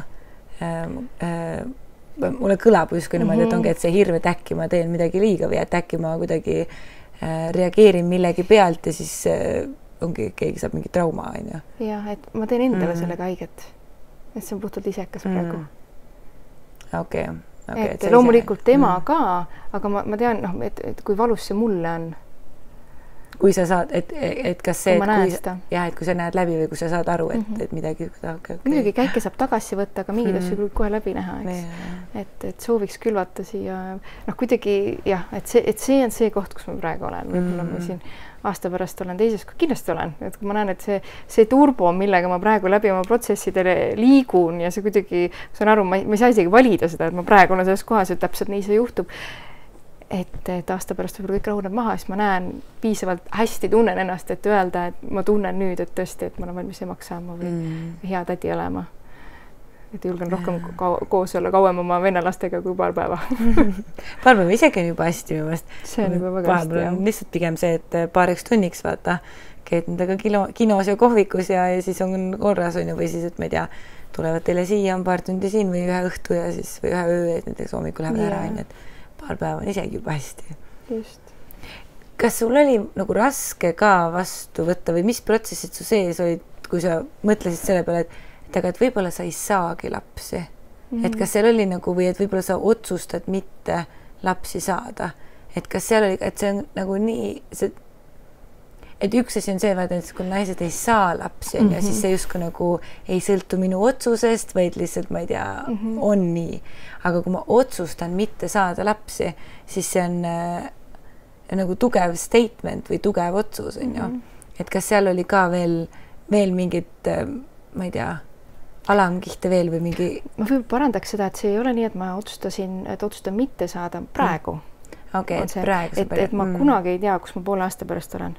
Mulle kõlab justkui niimoodi, et ongi, et see hirm, et äkki ma teen midagi liiga või et äkki ma kuidagi reageerin millegi pealt ja siis ongi, keegi saab mingi trauma, on ju. Jah, et ma teen endale sellega haiget. Et see on puhtalt isekas praegu. Okei. Et loomulikult tema ka, aga ma tean, et kui valus see mulle on. Kui sa saad, et kas see, et kui sa näed läbi või kui sa saad aru, et midagi... Muidugi käike saab tagasi võtta, aga mingid asju kohe läbi näha, eks. Et sooviks külvata siia, kuidagi, jah, et see on see koht, kus ma praegu olen. Võib-olla ma siin aasta pärast olen teises, kindlasti olen. Et kui ma näen, et see turbo, millega ma praegu läbi oma protsessidele liigun ja see kuidagi, saan aru, ma ei saa isegi valida seda, et ma praegu olen selles kohas, et täpselt nii see juhtub. Et aasta pärast võib-olla kõik rahuneb maha, siis ma näen piisavalt hästi tunnen ennast, et öelda, et ma tunnen nüüd, et tõesti, et ma olen valmis emaks saama või hea tädi olema. Et julgen rohkem koos olla kauem oma vennalastega kui paar päeva. Paar päeva isegi on juba hästi minu meelest. See on juba väga hästi, jah. Lihtsalt pigem see, et paariks tunniks vaata, käid nendega kinos ja kohvikus ja siis on korras on ju, või siis, et ma ei tea, tulevad teile siia, on paar tundi siin või ühe õhtu ja siis või ühe öö, et näiteks hommikul lähevad ära, et paar päeva on isegi juba hästi. Just. Kas sul oli nagu raske ka vastu võtta või mis protsessid su sees olid, kui sa mõtlesid selle peale, et võib-olla sa ei saagi lapsi. Et kas seal oli nagu, või et võib-olla sa otsustad mitte lapsi saada. Et kas seal oli, et see on nagu nii, et üks asi on see, et kui naised ei saa lapsi, ja siis see justkui nagu ei sõltu minu otsusest, vaid lihtsalt, ma ei tea, on nii. Aga kui ma otsustan mitte saada lapsi, siis see on nagu tugev statement või tugev otsus, on ju. Et kas seal oli ka veel mingid, ma ei tea, alamkihte veel või mingi... Ma võib parandaks seda, et see ei ole nii, et ma otsustan mitte saada praegu. Okei, et praegu. Et ma kunagi ei tea, kus ma poole aasta pärast olen.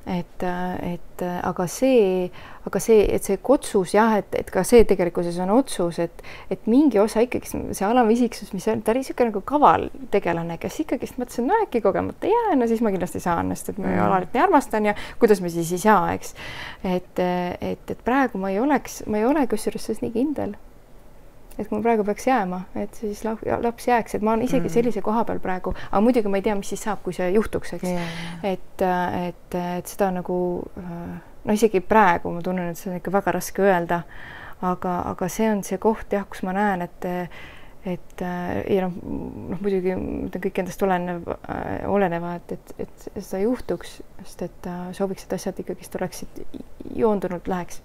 Aga see otsus, jah, et ka see tegelikkuses on otsus, et mingi osa ikkagi see alamisiksus, mis on, ta oli siuke nagu kaval tegelane, kes ikkagi mõtlesin, no äkki kogemata jää, no siis ma kindlasti saan, sest et ma alati nii armastan ja kuidas me siis ei saa, eks. Et praegu ma ei ole kusjuures selles nii kindel. Et kui ma praegu peaks jääma, et siis laps jääks, et ma olen isegi sellise koha peal praegu, aga muidugi ma ei tea, mis siis saab, kui see juhtuks, eks. Et seda nagu, no isegi praegu ma tunnen, et see on ikka väga raske öelda, aga see on see koht, jah, kus ma näen, et ja muidugi kõik endast oleneva, et seda juhtuks, sest et sooviks, et asjad ikkagi oleksid joondunud läheks.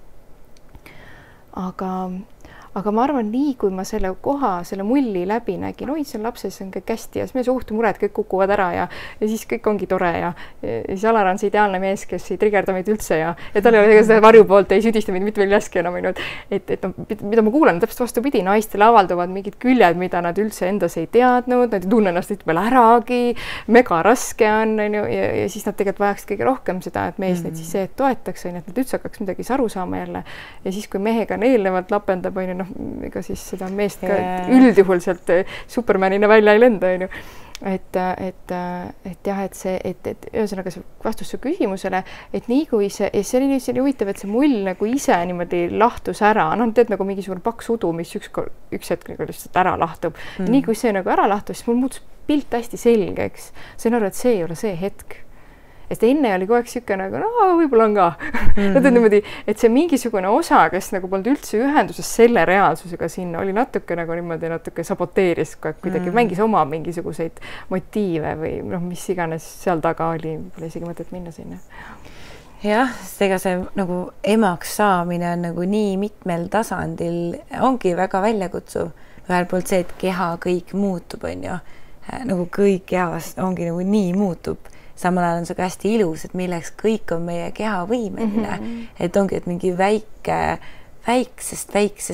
Aga ma arvan, nii kui ma selle mulli läbi nägin, oi, see on lapses on kõik hästi ja siis meie suhtemured kõik kukuvad ära ja siis kõik ongi tore ja siis Alar on see ideaalne mees, kes ei triggerda meid üldse ja tal ei ole seda varju poolt, ei süüdista meid mitte veel jäski enam, mida ma kuulen, täpselt vastupidi, naistele avalduvad mingid küljed, mida nad üldse endas ei teadnud, nad ei tunne ennast nüüd veel äragi, mega raske on, ja siis nad tegelikult vajaks kõige rohkem seda, et mees neid siis see toetaks, et nad üldse hakkaks midagi aru saama jälle ja siis, kui mehega eelnevalt lapendab, ega siis seda meest ka üldjuhul sealt Supermanina välja ei lenda, on ju. Et jah, et ühesõnaga see vastus su küsimusele, et nii kui see oli huvitav, et see mull nagu ise niimoodi lahtus ära, teed nagu mingisugune paks udu, mis üks hetk nagu lihtsalt ära lahtub. Nii kui see nagu ära lahtus, siis mul muutus pilt hästi selgeks, sain aru, et see ei ole see hetk. Et enne oli kogu aeg siuke nagu, võib-olla on ka. Niimoodi, et see mingisugune osa, kes nagu polnud üldse ühenduses selle reaalsusega sinna, oli natuke saboteeris, kuidagi mängis oma mingisuguseid motiive või mis iganes seal taga oli, pole isegi mõtet minna sinna. Jah, sest ega see nagu emaks saamine on nagu nii mitmel tasandil ongi väga väljakutsuv. Ühel poolt see, et keha kõik muutub, on ju. Nagu kõik kehas ongi nagu nii muutub. Samal ajal on see ka hästi ilus, et milleks kõik on meie keha võimeline. Et ongi, et mingi väiksest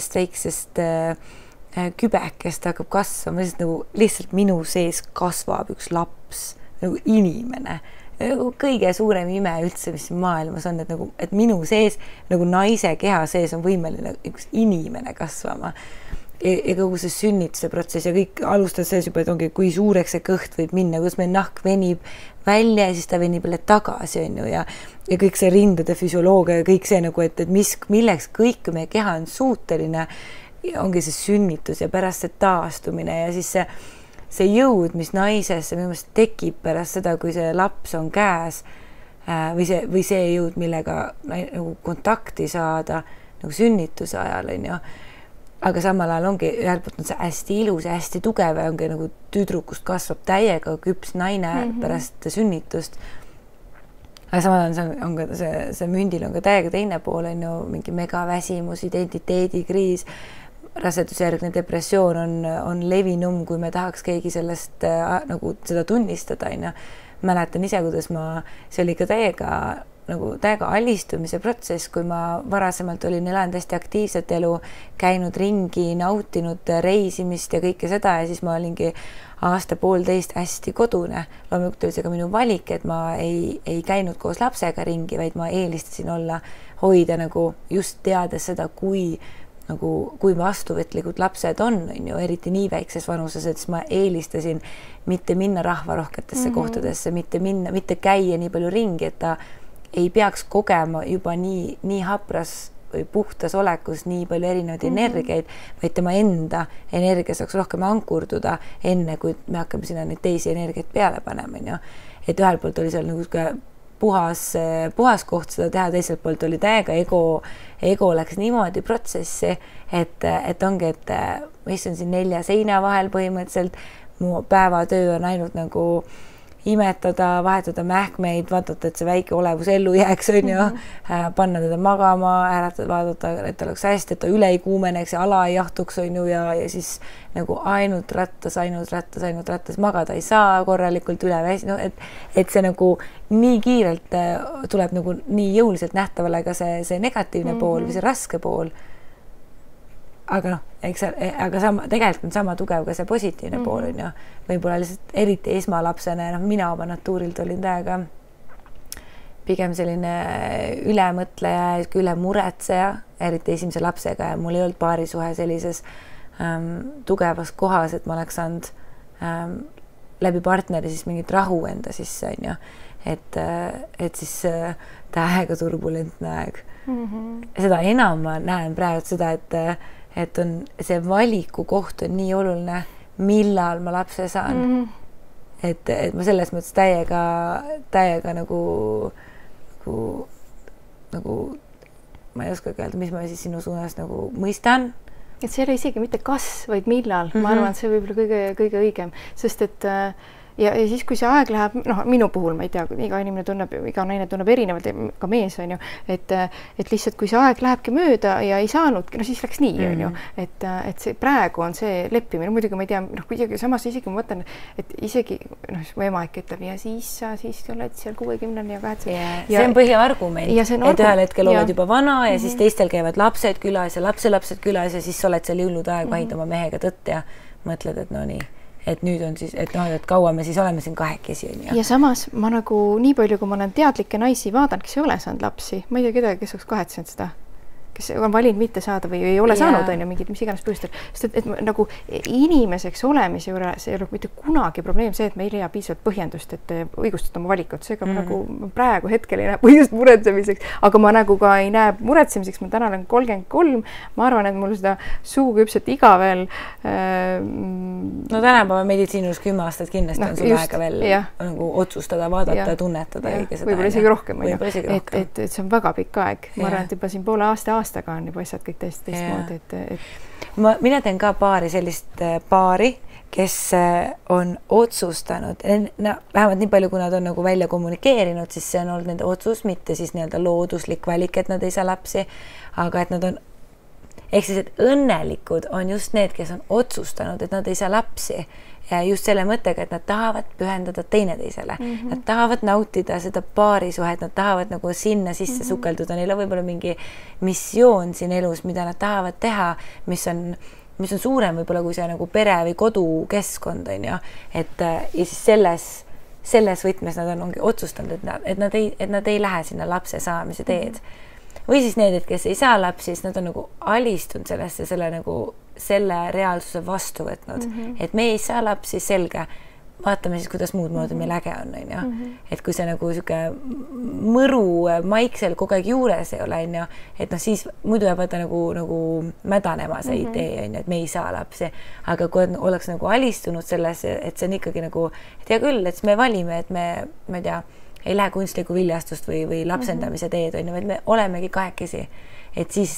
kübekest hakkab kasvama, lihtsalt minu sees kasvab üks laps, nagu inimene. Kõige suurem ime üldse, mis maailmas on, et minu sees, nagu naise keha sees on võimeline üks inimene kasvama. Ja kogu see sünnituse protsess ja kõik alustad selles juba, et ongi, kui suureks see kõht võib minna, kus meil nahk venib välja ja siis ta venib jälle tagasi, on ju, ja kõik see rindade füsioloogia ja kõik see nagu, et milleks kõik meie keha on suuteline, ongi see sünnitus ja pärast see taastumine ja siis see jõud, mis naisesse minu meelest tekib pärast seda, kui see laps on käes või see jõud, millega nagu kontakti saada nagu sünnituse ajal, on ju. Aga samal ajal ongi, ühelt poolt on see hästi ilus ja hästi tugev ja ongi nagu tüdrukust kasvab täiega küps naine pärast sünnitust. Aga samal ajal on ka see mündil on ka täiega teine pool, on ju, mingi megaväsimus, identiteedikriis, rasedusjärgne depressioon on levinum, kui me tahaks keegi sellest nagu seda tunnistada, on ju. Mäletan ise, kuidas see oli ka täiega alistumise protsess, kui ma varasemalt olin elanud hästi aktiivset elu, käinud ringi, nautinud reisimist ja kõike seda ja siis ma olingi aasta-poolteist hästi kodune. Loomulikult oli see ka minu valik, et ma ei käinud koos lapsega ringi, vaid ma eelistasin hoida nagu just teades seda, kui vastuvõtlikud lapsed on ju, eriti nii väikses vanuses, et siis ma eelistasin mitte minna rahvarohketesse kohtadesse, mitte käia nii palju ringi, et ta ei peaks kogema juba nii hapras või puhtas olekus nii palju erinevaid energiaid, vaid tema enda energia saaks rohkem ankurduda enne, kui me hakkame sinna neid teisi energiaid peale panema. Jo. Et ühel poolt oli seal nagu puhas koht seda teha, teiselt poolt oli täiega ego läks niimoodi protsessi, et ongi, et ma istun siin 4 seina vahel põhimõtteliselt, mu päevatöö on ainult nagu imetada, vahetada mähkmeid, vaadata, et see väike olevus ellu jääks, on ju, panna teda magama, äratada, vaadata, et ta oleks hästi, et ta üle ei kuumeneks ja ala ei jahtuks, on ju, ja siis nagu ainult rattas, magada ei saa korralikult üle väsi, no, et see nagu nii kiirelt tuleb nagu nii jõuliselt nähtavale ka see negatiivne pool või see raske pool. Aga tegelikult on sama tugev ka see positiivne pool, on ju. Võib-olla lihtsalt eriti esmalapsena, mina oma natuurilt olin täiega pigem selline ülemõtleja, ülemuretseja, eriti esimese lapsega ja mul ei olnud paarisuhe sellises tugevas kohas, et ma oleks saanud läbi partneri siis mingit rahu enda sisse, on ju. Et siis täiega turbulentne aeg. Seda enam ma näen praegu seda, et on see valiku koht on nii oluline, millal ma lapse saan. Et ma selles mõttes täiega nagu ma ei oska öelda, mis ma siis sinu suunas nagu mõistan. Et see ei ole isegi mitte kas, vaid millal. Ma arvan, et see võib olla kõige õigem, sest et ja siis, kui see aeg läheb, minu puhul, ma ei tea, iga naine tunneb erinevalt, ka mees on ju, et lihtsalt, kui see aeg lähebki mööda ja ei saanudki, siis läks nii, on ju, et see praegu on see leppimine, muidugi ma ei tea, kuidagi samas isegi ma mõtlen, et isegi, mu ema ikka ütleb, ja siis oled seal 60 ja 80. See on põhiargument, et ühel hetkel oled juba vana ja siis teistel käivad lapsed külas ja lapselapsed külas ja siis oled seal jõulude aeg vahid oma mehega tõtt ja mõtled, et no nii. Et nüüd on siis, et kaua me siis oleme siin kahekesi. Ja samas ma nagu nii palju, kui ma olen teadlikke naisi vaadanud, kes ei ole saanud lapsi, ma ei tea kedagi, kes oleks kahetsenud seda. kes on valinud mitte saada või ei ole saanud, on ju, mingid mis iganes põhjustel. Sest et nagu inimeseks olemise juures ei ole mitte kunagi probleem see, et me ei leia piisavalt põhjendust, et õigustada oma valikut. Seega nagu praegu hetkel ei näe põhjust muretsemiseks, aga ma nagu ka ei näe muretsemiseks. Ma täna olen 33. Ma arvan, et mul seda suuküpset iga veel. No tänapäeva meditsiinus 10 aastat kindlasti on sul aega veel nagu otsustada, vaadata, tunnetada. Võib-olla isegi rohkem. Et see on väga pikk aeg. Ma arvan, et juba siin poole aastaga on juba asjad kõik teistmoodi. Mina teen ka sellist paari, kes on otsustanud, vähemalt nii palju, kui nad on nagu välja kommunikeerinud, siis see on olnud nende otsus, mitte siis nii-öelda looduslik valik, et nad ei saa lapsi, aga et nad on, ehk siis, et õnnelikud on just need, kes on otsustanud, et nad ei saa lapsi. Ja just selle mõttega, et nad tahavad pühendada teineteisele. Nad tahavad nautida seda paarisuhet, nad tahavad nagu sinna sisse sukelduda. Neil on võib-olla mingi missioon siin elus, mida nad tahavad teha, mis on suurem võib-olla kui see nagu pere või kodukeskkond on ju. Ja siis selles võtmes nad on otsustanud, et nad ei lähe sinna lapse saamise teed. Või siis need, kes ei saa lapsi, siis nad on nagu alistunud sellesse, selle reaalsuse vastu võtnud. Et me ei saa lapsi, selge. Vaatame siis, kuidas muud moodi meil äge on. Et kui see nagu siuke mõru maiksel kogu aeg juures ei ole, et siis muidu jääb vaata nagu mädanema see idee, et me ei saa lapsi. Aga kui oleks nagu alistunud sellesse, et see on ikkagi nagu, et hea küll, et me valime, et me ei tea, ei lähe kunstlikku viljastust või lapsendamise teed, et me olemegi kahekesi. Et siis,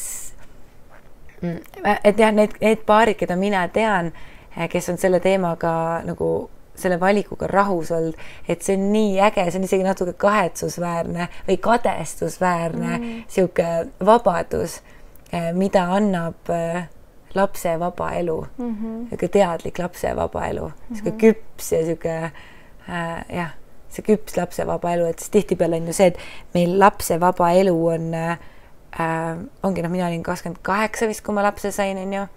et jah, need paarid, keda mina tean, kes on selle teemaga nagu selle valikuga rahus olnud, et see on nii äge, see on isegi natuke kahetsusväärne või kadestusväärne siuke vabadus, mida annab lapse vaba elu, siuke teadlik lapse vaba elu, siuke küps ja siuke see küps lapse vaba elu, et siis tihtipeale on ju see, et meil lapse vaba elu ongi, mina olin 28 vist, kui ma lapse sain, on ju.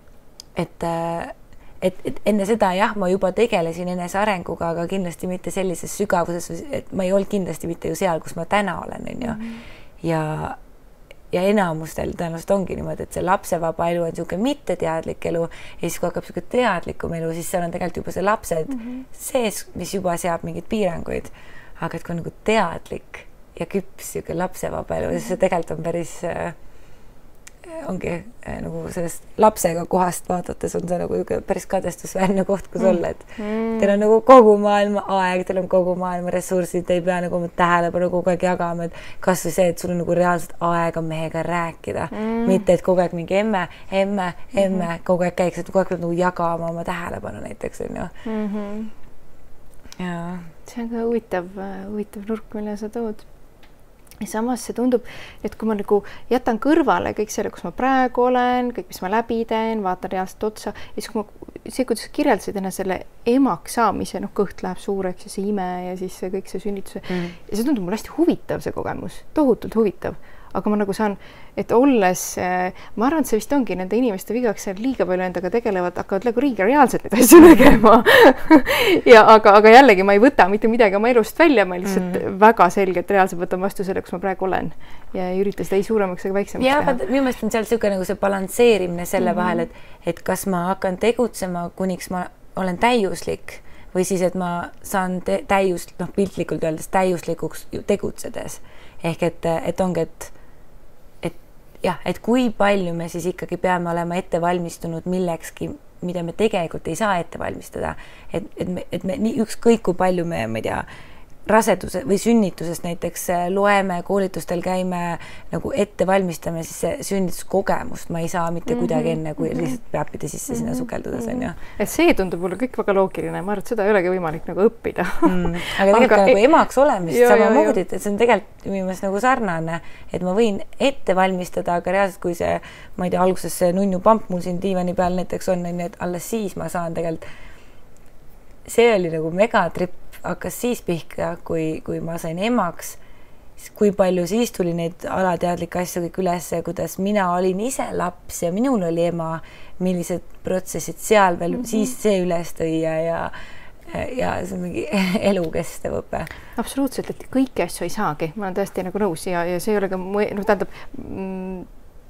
Et enne seda ma juba tegelesin enese arenguga, aga kindlasti mitte sellises sügavuses, et ma ei olnud kindlasti mitte ju seal, kus ma täna olen, on ju. Ja enamustel tõenäoliselt ongi niimoodi, et see lapsevaba elu on siuke mitteteadlik elu ja siis kui hakkab siuke teadlikum elu, siis seal on tegelikult juba see lapsed sees, mis juba seab mingeid piiranguid. Aga et kui on nagu teadlik ja küps siuke lapsevaba elu, siis see tegelikult on päris ongi nagu sellest lapsega kohast vaadates on see nagu päris kadestusväärne koht, kus olla, et teil on nagu kogu maailma aeg, teil on kogu maailma ressursid, te ei pea nagu tähelepanu kogu aeg jagama, et kas või see, et sul on nagu reaalselt aega mehega rääkida, mitte et kogu aeg mingi emme, kogu aeg käiks, et kogu aeg peab nagu jagama oma tähelepanu näiteks, on ju. See on ka huvitav nurk, mille sa tood. Ja samas see tundub, et kui ma nagu jätan kõrvale kõik selle, kus ma praegu olen, kõik, mis ma läbi teen, vaatan reaalselt otsa, ja siis kuidas sa kirjeldasid enne selle emaks saamise, kõht läheb suureks ja see ime ja siis kõik see sünnituse. Ja see tundub mulle hästi huvitav see kogemus, tohutult huvitav. Aga ma nagu saan, et olles, ma arvan, et see vist ongi nende inimeste vigaks, liiga palju endaga tegelevad, hakkavad nagu liiga reaalselt neid asju nägema. aga jällegi ma ei võta mitte midagi oma elust välja, ma lihtsalt väga selgelt reaalselt võtan vastu selle, kus ma praegu olen ja ei ürita seda ei suuremaks ega väiksemaks teha. Minu meelest on seal siuke nagu see balansseerimine selle vahel, et kas ma hakkan tegutsema, kuniks ma olen täiuslik või siis, et ma saan piltlikult öeldes täiuslikuks tegutsedes. Ehk et ongi, et kui palju me siis ikkagi peame olema ette valmistunud millekski, mida me tegelikult ei saa ette valmistada. Et me nii ükskõik kui palju me ei tea, raseduse või sünnitusest näiteks loeme, koolitustel käime, nagu ette valmistame, siis see sünnituskogemust ma ei saa mitte kuidagi enne, kui lihtsalt peab pidi sisse sinna sukeldudes, on ju. Et see tundub mulle kõik väga loogiline, ma arvan, et seda ei olegi võimalik nagu õppida. Aga tegelikult nagu emaks olemist samamoodi, et see on tegelikult minu meelest nagu sarnane, et ma võin ette valmistada, aga reaalselt kui see, ma ei tea, alguses see nunnu pamp mul siin diivani peal näiteks on, et alles siis ma saan tegelikult, see oli nagu megatripp, hakkas siis pihka, kui ma sain emaks, kui palju siis tuli neid alateadlikke asju kõik üles, kuidas mina olin ise laps ja minul oli ema, millised protsessid seal veel siis see üles tõi ja see on mingi elukestev õpe. Absoluutselt, et kõiki asju ei saagi, ma olen tõesti nagu nõus ja see ei ole ka, tähendab,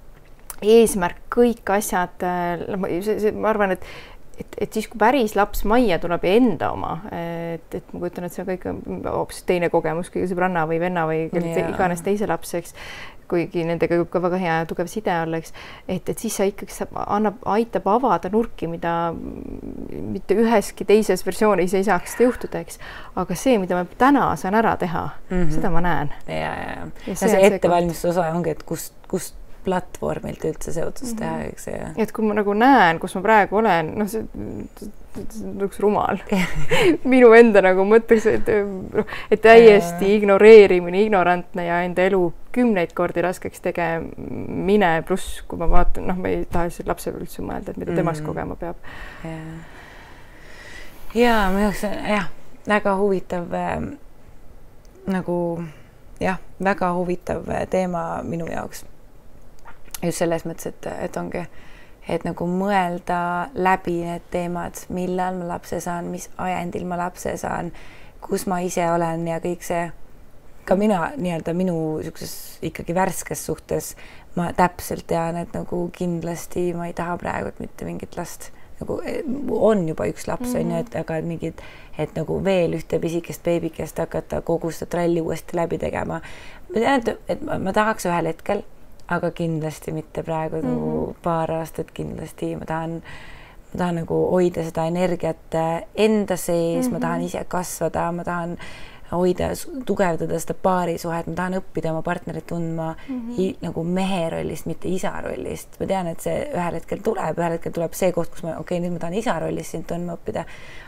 eesmärk, kõik asjad, ma arvan, et siis, kui päris laps majja tuleb ja enda oma, et ma kujutan, et see on kõik hoopis teine kogemus, kui sõbranna või venna või iganes teise lapseks, kuigi nendega võib ka väga hea ja tugev side olla, eks, et siis sa ikkagi aitab avada nurki, mida mitte üheski teises versioonis ei saaks seda juhtuda, eks. Aga see, mida ma täna saan ära teha, seda ma näen. Ja see ettevalmistuse osa ongi, et kust platvormilt üldse see otsus teha, eks see. Et kui ma nagu näen, kus ma praegu olen, noh, see üks rumal. Minu enda nagu mõtteks, et täiesti ignoreerimine, ignorantne ja enda elu 10 kordi raskeks tegemine, pluss kui ma vaatan, noh, ma ei taha lihtsalt lapse üldse mõelda, et mida temast kogema peab. Ja ma jaoks, väga huvitav väga huvitav teema minu jaoks. Just selles mõttes, et ongi, et nagu mõelda läbi need teemad, millal ma lapse saan, mis ajendil ma lapse saan, kus ma ise olen ja kõik see, ka mina nii-öelda minu sellises ikkagi värskes suhtes ma täpselt tean, et nagu kindlasti ma ei taha praegu mitte mingit last, nagu on juba üks laps on ju, et aga mingid, et nagu veel ühte pisikest beebikest hakata kogu seda tralli uuesti läbi tegema. Ma tean, et ma tahaks ühel hetkel, aga kindlasti mitte praegu nagu paar aastat kindlasti. Ma tahan nagu hoida seda energiat enda sees, ma tahan ise kasvada, ma tahan hoida, tugevdada seda paarisuhet, ma tahan õppida oma partnerit tundma nagu mehe rollist, mitte isa rollist. Ma tean, et see ühel hetkel tuleb see koht, kus ma, nüüd ma tahan isa rollist sind tundma õppida,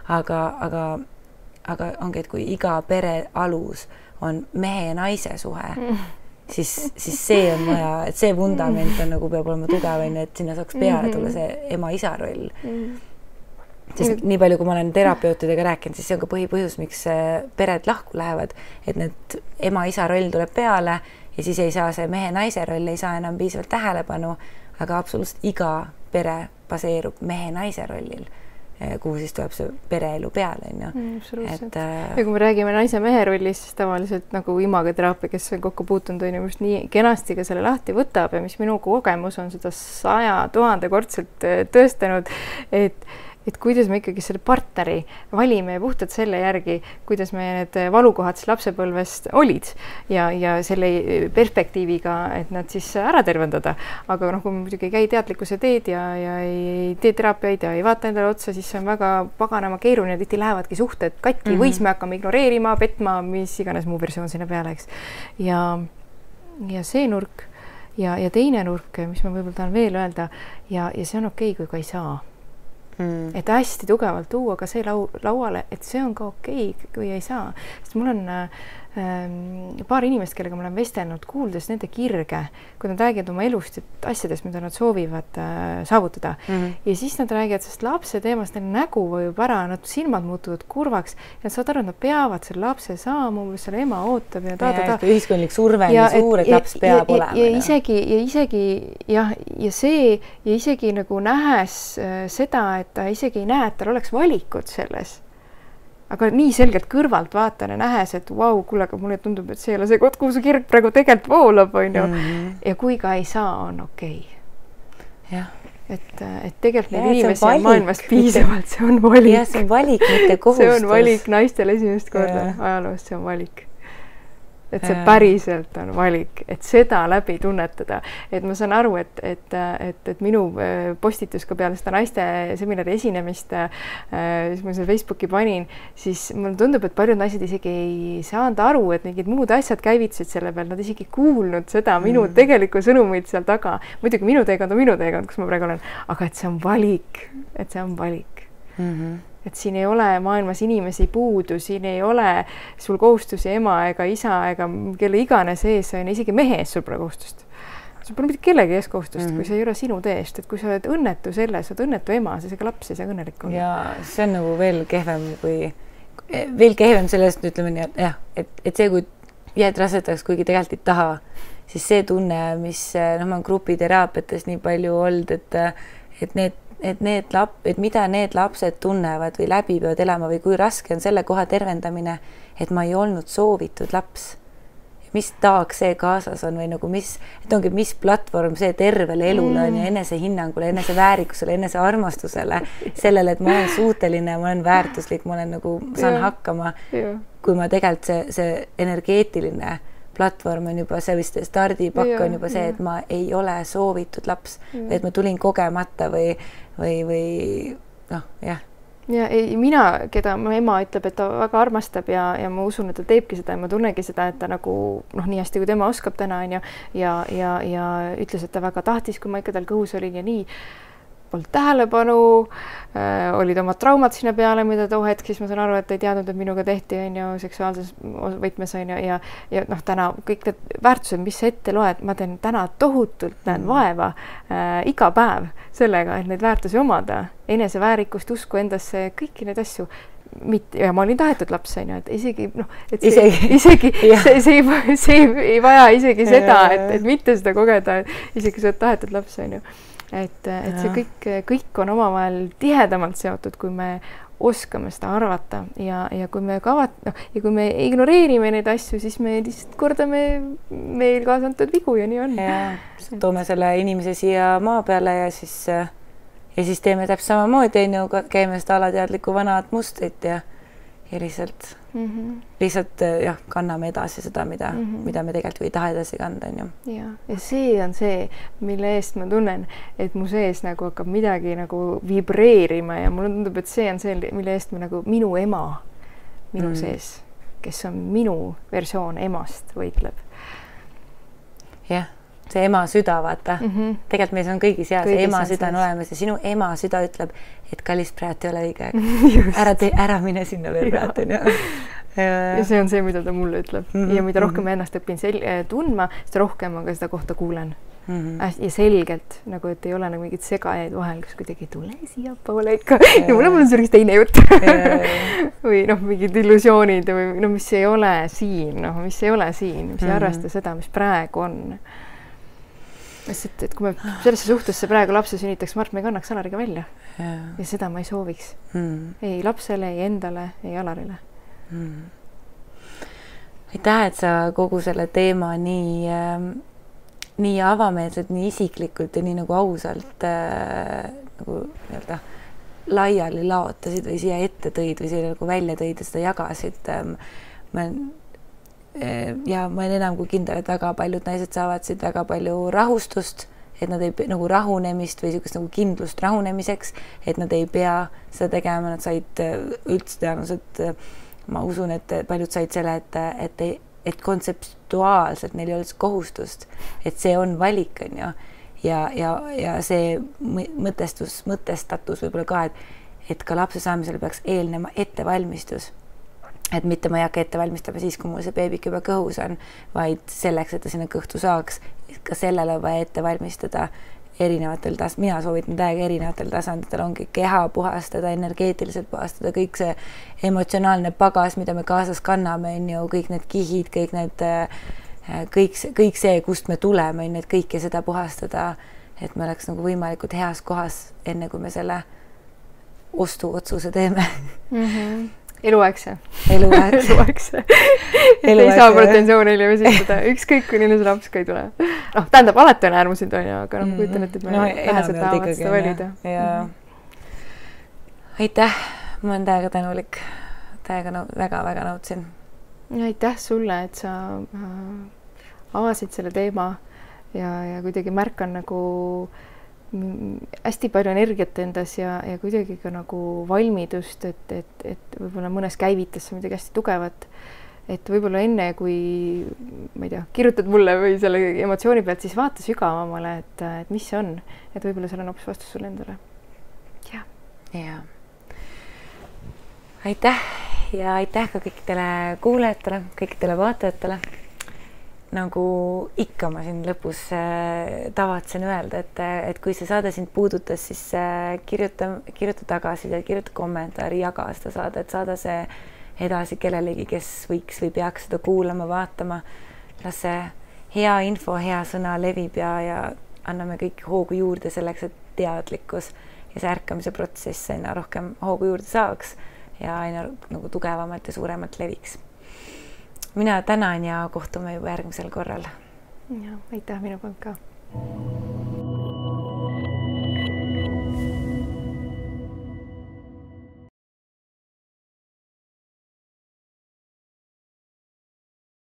aga ongi, et kui iga pere alus on mehe ja naise suhe, siis see on vaja, et see vundament on nagu peab olema tugev, et sinna saaks peale tulla see ema-isa roll. Sest nii palju, kui ma olen terapeutidega rääkinud, siis see on ka põhipõhjus, miks pered lahku lähevad, et need ema-isa roll tuleb peale ja siis ei saa see mehe-naise roll, ei saa enam piisavalt tähelepanu, aga absoluutselt iga pere baseerub mehe-naise rollil, kuhu siis tuleb see pereelu peale. Ja kui me räägime naise-mehe rollist, siis tavaliselt nagu imagateraapia, kes on kokku puutunud, on just nii kenasti ka selle lahti võtab ja mis minu kogemus on seda 100 000 kordselt tõestanud, et kuidas me ikkagi selle partneri valime ja puhtalt selle järgi, kuidas me need valukohad siis lapsepõlvest olid ja selle perspektiiviga, et nad siis ära tervendada. Aga kui me muidugi ei käi teadlikkuse teed ja ei tee teraapiaid ja ei vaata endale otsa, siis see on väga paganama keeruline, tihti lähevadki suhted katki või siis me hakkame ignoreerima, petma, mis iganes muu versioon sinna peale, eks. Ja see nurk ja teine nurk, mis ma võib-olla tahan veel öelda ja see on okei, kui ka ei saa. Et hästi tugevalt tuua ka see lauale, et see on ka okei, kui ei saa. Sest mul on paar inimest, kellega ma olen vestelnud, kuuldes nende kirge, kui nad räägivad oma elust ja asjadest, mida nad soovivad saavutada. Ja siis nad räägivad sellest lapse teemast, neil nägu vajub ära, nad silmad muutuvad kurvaks ja nad saavad aru, et nad peavad selle lapse saama, selle ema ootab ja ühiskondlik surve on suur, et laps peab olema. Ja isegi nagu nähes seda, et ta isegi ei näe, et tal oleks valikud selles. Aga nii selgelt kõrvalt vaatan ja nähes, et vau, kuule, aga mulle tundub, et see ei ole see koht, kuhu see kirg praegu tegelikult voolab, on ju. Ja kui ka ei saa, on okei. Et tegelikult neid inimesi on maailmas piisavalt, see on valik. Ja see on valik, mitte kohustus. See on valik naistel esimest korda ajaloos, see on valik. Et see päriselt on valik, et seda läbi tunnetada. Et ma saan aru, et minu postitus ka peale seda naiste seminari esinemist, siis ma selle Facebooki panin, siis mulle tundub, et paljud naised isegi ei saanud aru, et mingid muud asjad käivitsid selle peal, nad isegi kuulnud seda minu tegelikku sõnumit seal taga. Muidugi minu teekond on minu teekond, kus ma praegu olen, aga et see on valik, Et siin ei ole maailmas inimesi puudu, siin ei ole sul kohustusi ema ega isa ega kelle iganes ees, on isegi mehe ees sul pole kohustust. Sul pole mitte kellegi ees kohustust, kui see ei ole sinu teest, et kui sa oled õnnetu selles, oled õnnetu ema, siis ega laps ei saa õnnelik olla. Ja see on nagu veel kehvem sellest, ütleme nii, et see, kui jääd rasedaks, kuigi tegelikult ei taha, siis see tunne, mis ma olen grupiteraapiates nii palju olnud, et mida need lapsed tunnevad või läbi peavad elama või kui raske on selle koha tervendamine, et ma ei olnud soovitud laps. mis taak see kaasas on või nagu et ongi, mis platvorm see tervele elule on ja enesehinnangule, eneseväärikusele, enesearmastusele, sellele, et ma olen suuteline, ma olen väärtuslik, ma olen nagu, saan hakkama, kui ma tegelikult see energeetiline platvorm on juba see vist stardipakk on juba see, et ma ei ole soovitud laps, et ma tulin kogemata või noh, jah. Ja ei, mina, keda mu ema ütleb, et ta väga armastab ja ma usun, et ta teebki seda ja ma tunnegi seda, et ta nagu nii hästi, kui tema oskab täna on ja ütles, et ta väga tahtis, kui ma ikka tal kõhus olin ja nii polnud tähelepanu, olid omad traumad sinna peale, mida too hetk, siis ma saan aru, et ei teadnud, et minuga tehti on ju seksuaalses võtmes on ju ja täna kõik need väärtused, mis sa ette loed, ma teen täna tohutult näen vaeva iga päev sellega, et neid väärtusi omada, eneseväärikust, usku endasse, kõiki neid asju. Ja ma olin tahetud laps, et isegi, et see ei vaja isegi seda, et mitte seda kogeda, isegi sa oled tahetud laps, on ju. Et see kõik on omavahel tihedamalt seotud, kui me oskame seda arvata ja kui me kui me ignoreerime neid asju, siis me lihtsalt kordame meil kaasantud vigu ja nii on. Ja toome selle inimese siia maa peale ja siis teeme täpselt samamoodi, käime seda alateadlikku vanad mustrit ja lihtsalt kanname edasi seda, mida me tegelikult ei taha edasi kanda. Ja see on see, mille eest ma tunnen, et mu sees nagu hakkab midagi nagu vibreerima ja mulle tundub, et see on see, mille eest me nagu minu ema minu sees, kes on minu versioon emast võitleb. Jah, see ema süda, vaata. Tegelikult meil on kõigis hea, see ema süda on olemas ja sinu ema süda ütleb, et kallis praegu ei ole õige. Ära mine sinna veel praegu. Ja see on see, mida ta mulle ütleb. Ja mida rohkem ennast õpin tundma, seda rohkem ma ka seda kohta kuulen. Ja selgelt, nagu et ei ole nagu mingid segajaid vahel, kus kuidagi tule siia poole ikka. Ja mulle on see teine jutt. Või mingid illusioonid või mis ei ole siin, mis ei ole siin, mis ei arvesta seda, mis praegu on. Et kui me sellesse suhtesse praegu lapse sünnitaks, Mart, me kannaks Alariga välja. Ja seda ma ei sooviks. Ei lapsele, ei endale, ei Alarile. Aitäh, et sa kogu selle teema nii avameelselt, nii isiklikult ja nii nagu ausalt nagu laiali laotasid või siia ette tõid või siia nagu välja tõid ja seda jagasid. Ja ma olen enam kui kindel, et väga paljud naised saavad siit väga palju rahustust, et nad ei nagu rahunemist või niisugust nagu kindlust rahunemiseks, et nad ei pea seda tegema, nad said üldse teadmised, ma usun, et paljud said selle, et kontseptuaalselt neil ei ole kohustust, et see on valik, on ju. Ja see mõtestatus võib-olla ka, et ka lapse saamisele peaks eelnema ettevalmistus. Et mitte ma ei hakka ette valmistama siis, kui mul see beebik juba kõhus on, vaid selleks, et ta sinna kõhtu saaks, ka sellele vaja ette valmistada erinevatel mina soovitan täiega erinevatel tasanditel ongi keha puhastada, energeetiliselt puhastada, kõik see emotsionaalne pagas, mida me kaasas kanname, on ju, kõik need kihid, kõik see, kust me tuleme, on need kõike seda puhastada, et me oleks nagu võimalikult heas kohas, enne kui me selle ostuotsuse teeme. Eluaegse. Eluaegse. Ei saa pretensioonile esitada. Ükskõik, kui neil see laps ka ei tule. Tähendab, alati on äärmusid, aga kujutan, et me vähesed tahavad seda valida. Aitäh, ma olen täiega tänulik. Täiega väga nautsin. Aitäh sulle, et sa avasid selle teema ja kuidagi märkan nagu hästi palju energiat endas ja kuidagi ka nagu valmidust, et võib-olla mõnes käivitas midagi hästi tugevat, et võib-olla enne, kui ma ei tea, kirjutad mulle või selle emotsiooni pealt, siis vaata sügavamale, et mis see on, et võib-olla seal on hoopis vastus sulle endale. Ja. Aitäh ja aitäh ka kõikidele kuulajatele, kõikidele vaatajatele. Nagu ikka ma siin lõpus tavatsen öelda, et kui see saade sind puudutas, siis kirjuta tagasi ja kirjuta kommentaari, jaga seda saade, et saada see edasi kellelegi, kes võiks või peaks seda kuulama, vaatama. Las see hea info, hea sõna levib ja anname kõik hoogu juurde selleks, et teadlikkus ja see ärkamise protsess aina rohkem hoogu juurde saaks ja aina nagu tugevamalt ja suuremalt leviks. mina tänan ja kohtume juba järgmisel korral. Ja aitäh minu poolt ka.